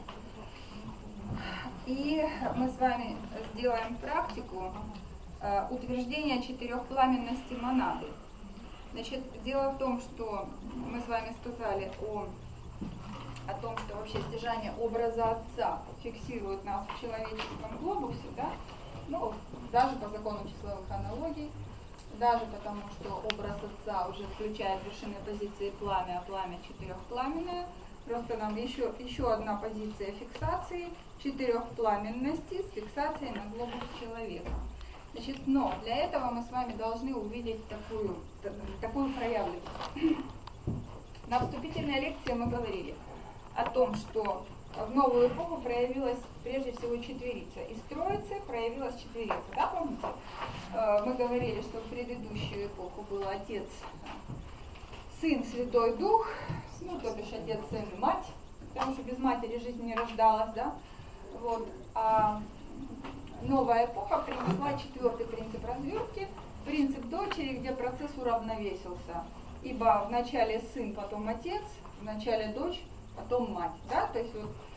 И мы с вами сделаем практику э, утверждения четырехпламенности монады. Значит, дело в том, что мы с вами сказали о, о том, что вообще стяжание образа Отца фиксирует нас в человеческом глобусе, да? Ну, даже по закону числовых аналогий, даже потому, что образ Отца уже включает вершинные позиции пламя, а пламя четырехпламенное. Просто нам еще, еще одна позиция фиксации четырехпламенности с фиксацией на глобус человека. Значит, но для этого мы с вами должны увидеть такую, такую проявленность. На вступительной лекции мы говорили о том, что в новую эпоху проявилась прежде всего четверица. Из троицы проявилась четверица. Да, помните? Мы говорили, что в предыдущую эпоху был Отец, Сын, Святой Дух, ну, то бишь Отец, Сын и Мать, потому что без матери жизнь не рождалась, да? Вот. А новая эпоха принесла четвертый принцип развертки, принцип дочери, где процесс уравновесился. Ибо вначале сын, потом отец, вначале дочь, потом мать. Да? То есть вот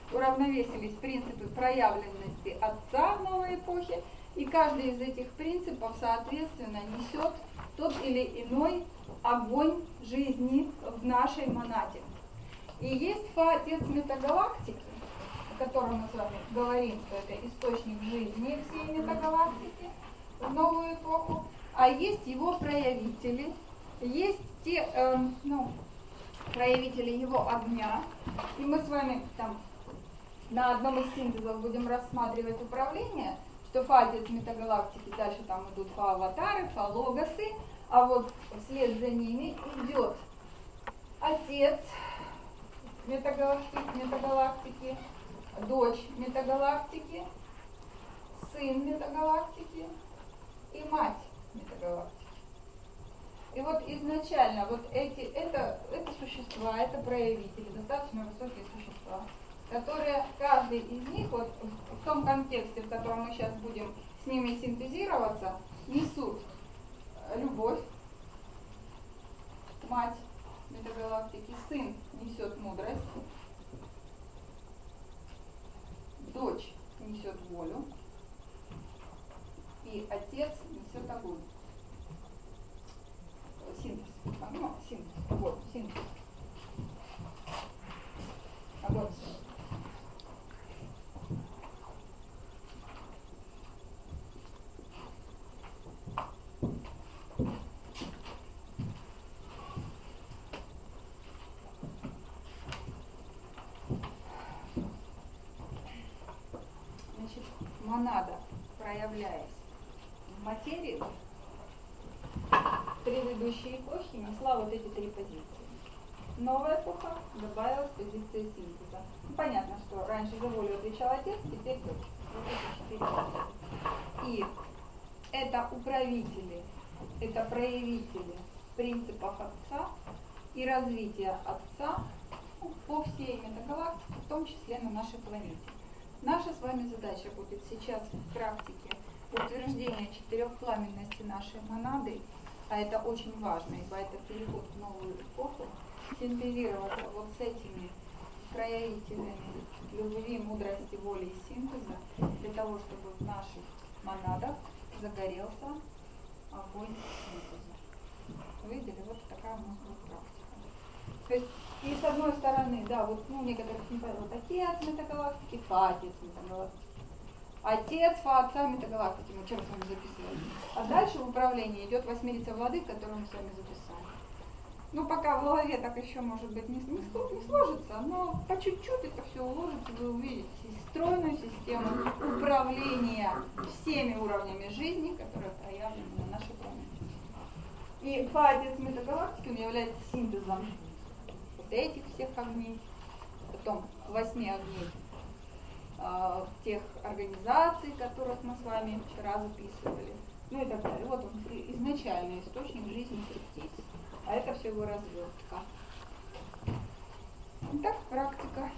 уравновесились принципы проявленности Отца в новой эпохе, и каждый из этих принципов, соответственно, несет тот или иной огонь жизни в нашей монаде. И есть Фа-Отец метагалактики, о котором мы с вами говорим, что это источник жизни всей метагалактики в новую эпоху, а есть его проявители, есть те э, ну, проявители его огня, и мы с вами там на одном из синтезов будем рассматривать управление, что Фа-Отец метагалактики, дальше там идут Фа-аватары, Фа-логосы, а вот вслед за ними идет Отец метагалактики, метагалактики, дочь метагалактики, сын метагалактики и мать метагалактики. И вот изначально вот эти, это, это существа, это проявители, достаточно высокие существа, которые, каждый из них, вот в том контексте, в котором мы сейчас будем с ними синтезироваться, несут любовь, мать метагалактики, сын несет мудрость, дочь несет волю, и отец несет огонь. Синтез. Ну, синтез. Вот, синтез. Огонь. Значит, монада, проявляясь в материи, предыдущей эпохи несла вот эти три позиции. Новая эпоха добавила позиции синтеза. Ну, понятно, что раньше за волю отвечал отец, теперь дочь. Вот эти четыре позиции. И это управители, это проявители принципов Отца и развития Отца по всей метагалактике, в том числе на нашей планете. Наша с вами задача будет сейчас в практике утверждения четырехпламенности нашей монады, а это очень важно, ибо это переход в новую эпоху, синтезироваться вот с этими проявителями любви, мудрости, воли и синтеза, для того, чтобы в наших монадах загорелся огонь синтеза. Вы видели? Вот такая у нас будет практика. То есть, и с одной стороны, да, вот ну, некоторых не понятно, вот отец метагалактики, Фа-Отец метагалактики. Отец Фа-Отца метагалактики, мы вчера с вами записывали. А дальше в управлении идет восьмерица владык, которую мы с вами записали. Ну, пока в голове так еще, может быть, не, не, не сложится, но по чуть-чуть это все уложится, вы увидите стройную систему управления всеми уровнями жизни, которые проявлены на нашей планете. И Фа-Отец метагалактики, он является синтезом вот этих всех огней, потом восьми огней э, тех организаций, которых мы с вами вчера записывали, ну и так далее. Вот он, изначальный источник жизни стриптиз. А это все его развертка. Итак, практика.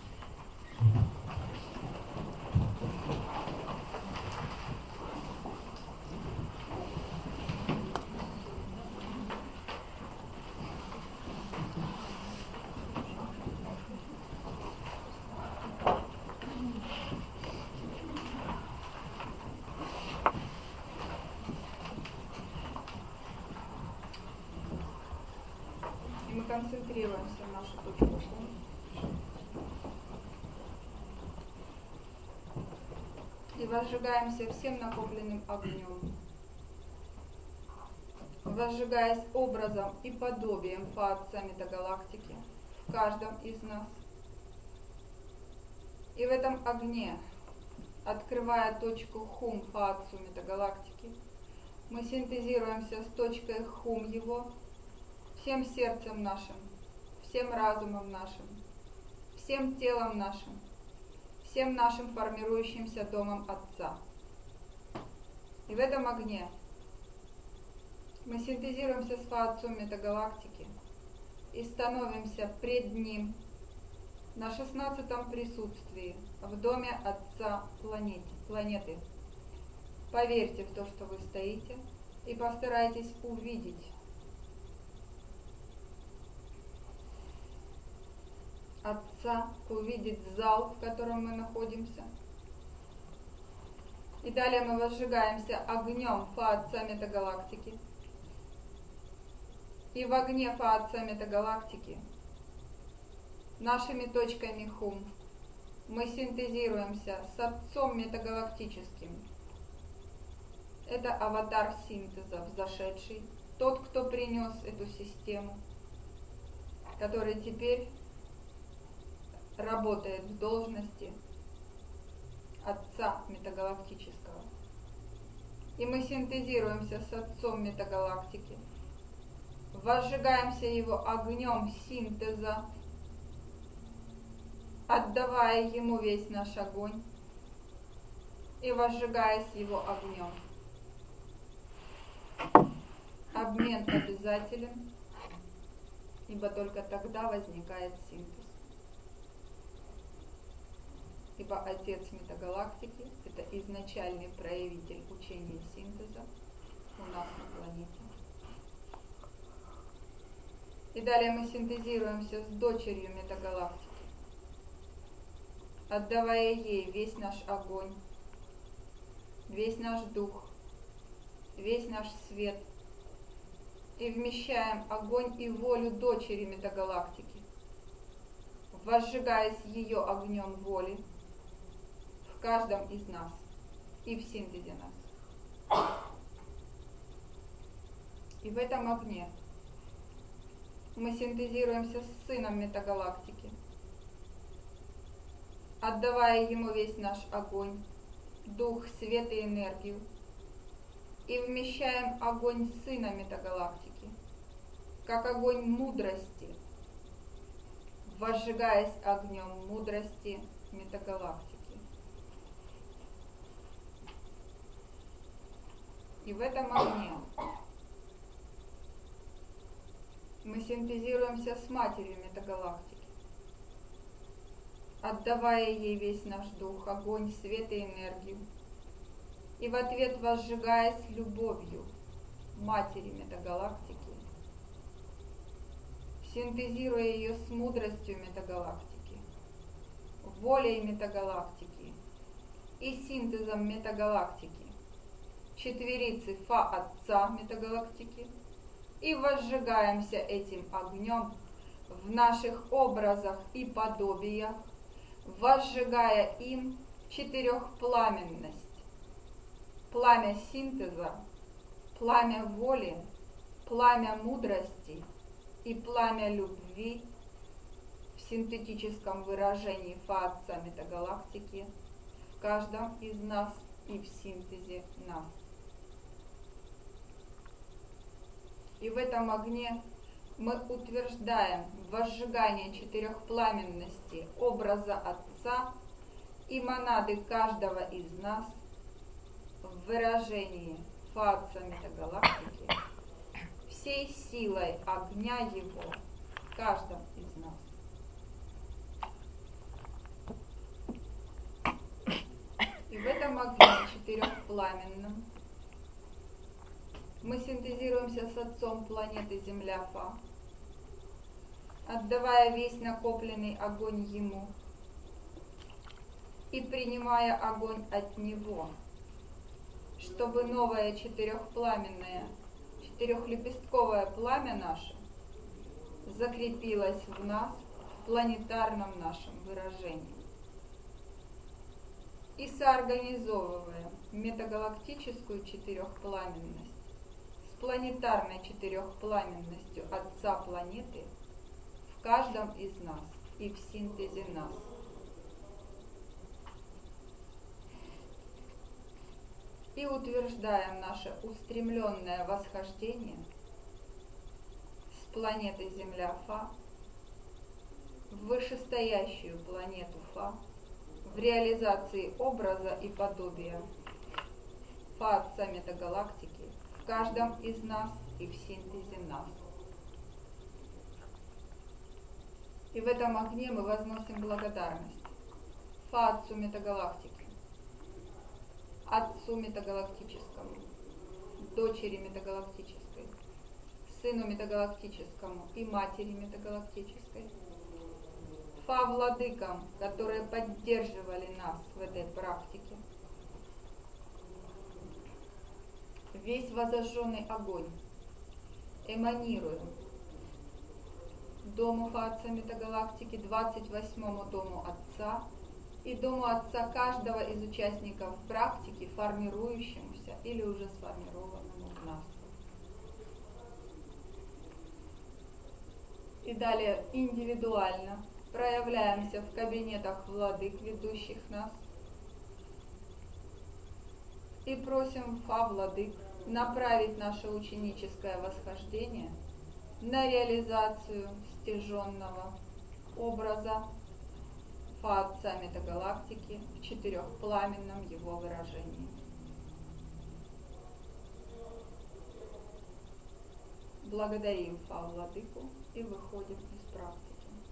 Концентрируемся на нашу точку. И возжигаемся всем накопленным огнем. Возжигаясь образом и подобием Фа-Отца метагалактики в каждом из нас. И в этом огне, открывая точку Хум Фа-Отцу метагалактики, мы синтезируемся с точкой Хум его, всем сердцем нашим, всем разумом нашим, всем телом нашим, всем нашим формирующимся домом Отца. И в этом огне мы синтезируемся с Фа-Отцом метагалактики и становимся пред Ним на шестнадцатом присутствии в доме Отца планете, планеты. Поверьте в то, что вы стоите, и постарайтесь увидеть Отца, увидеть зал, в котором мы находимся. И далее мы возжигаемся огнем Фа Отца Метагалактики. И в огне Фа Отца Метагалактики, нашими точками Хум, мы синтезируемся с Отцом Метагалактическим. Это аватар синтеза, взошедший, тот, кто принес эту систему, который теперь работает в должности Отца Метагалактического. И мы синтезируемся с Отцом Метагалактики, возжигаемся его огнем синтеза, отдавая ему весь наш огонь и возжигаясь его огнем. Обмен обязателен, ибо только тогда возникает синтез. Ибо Отец Метагалактики – это изначальный проявитель учения синтеза у нас на планете. И далее мы синтезируемся с дочерью Метагалактики, отдавая ей весь наш огонь, весь наш дух, весь наш свет, и вмещаем огонь и волю дочери Метагалактики, возжигаясь ее огнем воли в каждом из нас и в синтезе нас. И в этом огне мы синтезируемся с Сыном Метагалактики, отдавая ему весь наш огонь, дух, свет и энергию, и вмещаем огонь Сына Метагалактики, как огонь мудрости, возжигаясь огнем мудрости Метагалактики. И в этом огне мы синтезируемся с Матерью Метагалактики, отдавая ей весь наш дух, огонь, свет и энергию, и в ответ возжигаясь любовью Матери Метагалактики, синтезируя ее с мудростью Метагалактики, волей Метагалактики и синтезом Метагалактики, четверицы Фа Отца Метагалактики, и возжигаемся этим огнем в наших образах и подобиях, возжигая им четырехпламенность, пламя синтеза, пламя воли, пламя мудрости и пламя любви в синтетическом выражении Фа Отца Метагалактики в каждом из нас и в синтезе нас. И в этом огне мы утверждаем возжигание четырехпламенности образа Отца и монады каждого из нас в выражении Фа Отца Метагалактики всей силой огня его в каждом из нас. И в этом огне четырехпламенном мы синтезируемся с Отцом планеты Земля Фа, отдавая весь накопленный огонь Ему и принимая огонь от Него, чтобы новое четырехпламенное, четырехлепестковое пламя наше закрепилось в нас в планетарном нашем выражении. И соорганизовывая метагалактическую четырехпламенность с планетарной четырехпламенностью Отца планеты в каждом из нас и в синтезе нас. И утверждаем наше устремленное восхождение с планеты Земля Фа в вышестоящую планету Фа в реализации образа и подобия Фа Отца Метагалактики в каждом из нас и в синтезе нас. И в этом огне мы возносим благодарность Фа Отцу Метагалактики, Отцу Метагалактическому, Дочери Метагалактической, Сыну Метагалактическому и Матери Метагалактической, фа-владыкам, которые поддерживали нас в этой практике. Весь возожженный огонь эманируем Дому Фа-Отца Метагалактики, двадцать восьмому Дому Отца и Дому Отца каждого из участников практики, формирующемуся или уже сформированному в нас. И далее индивидуально проявляемся в кабинетах владык, ведущих нас, и просим Фа-владык направить наше ученическое восхождение на реализацию стяженного образа Фа-Отца Метагалактики в четырехпламенном его выражении. Благодарим Фа-владыку и выходим из практики.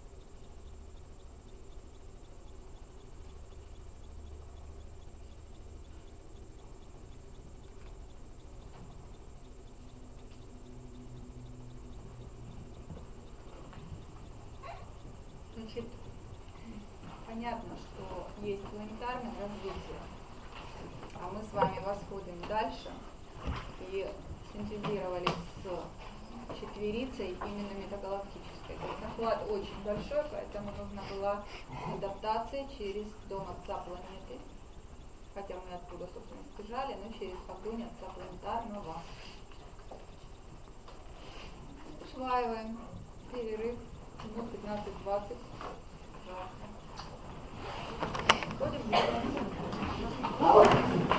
Значит, понятно, что есть планетарное развитие, а мы с вами восходим дальше и синтезировали с четверицей именно метагалактической. То есть охват очень большой, поэтому нужна была адаптация через Дом Отца планеты, хотя мы оттуда, собственно, сбежали, но через огонь Отца планетарного. Усваиваем. Перерыв. Минут пятнадцать-двадцать. Ходим в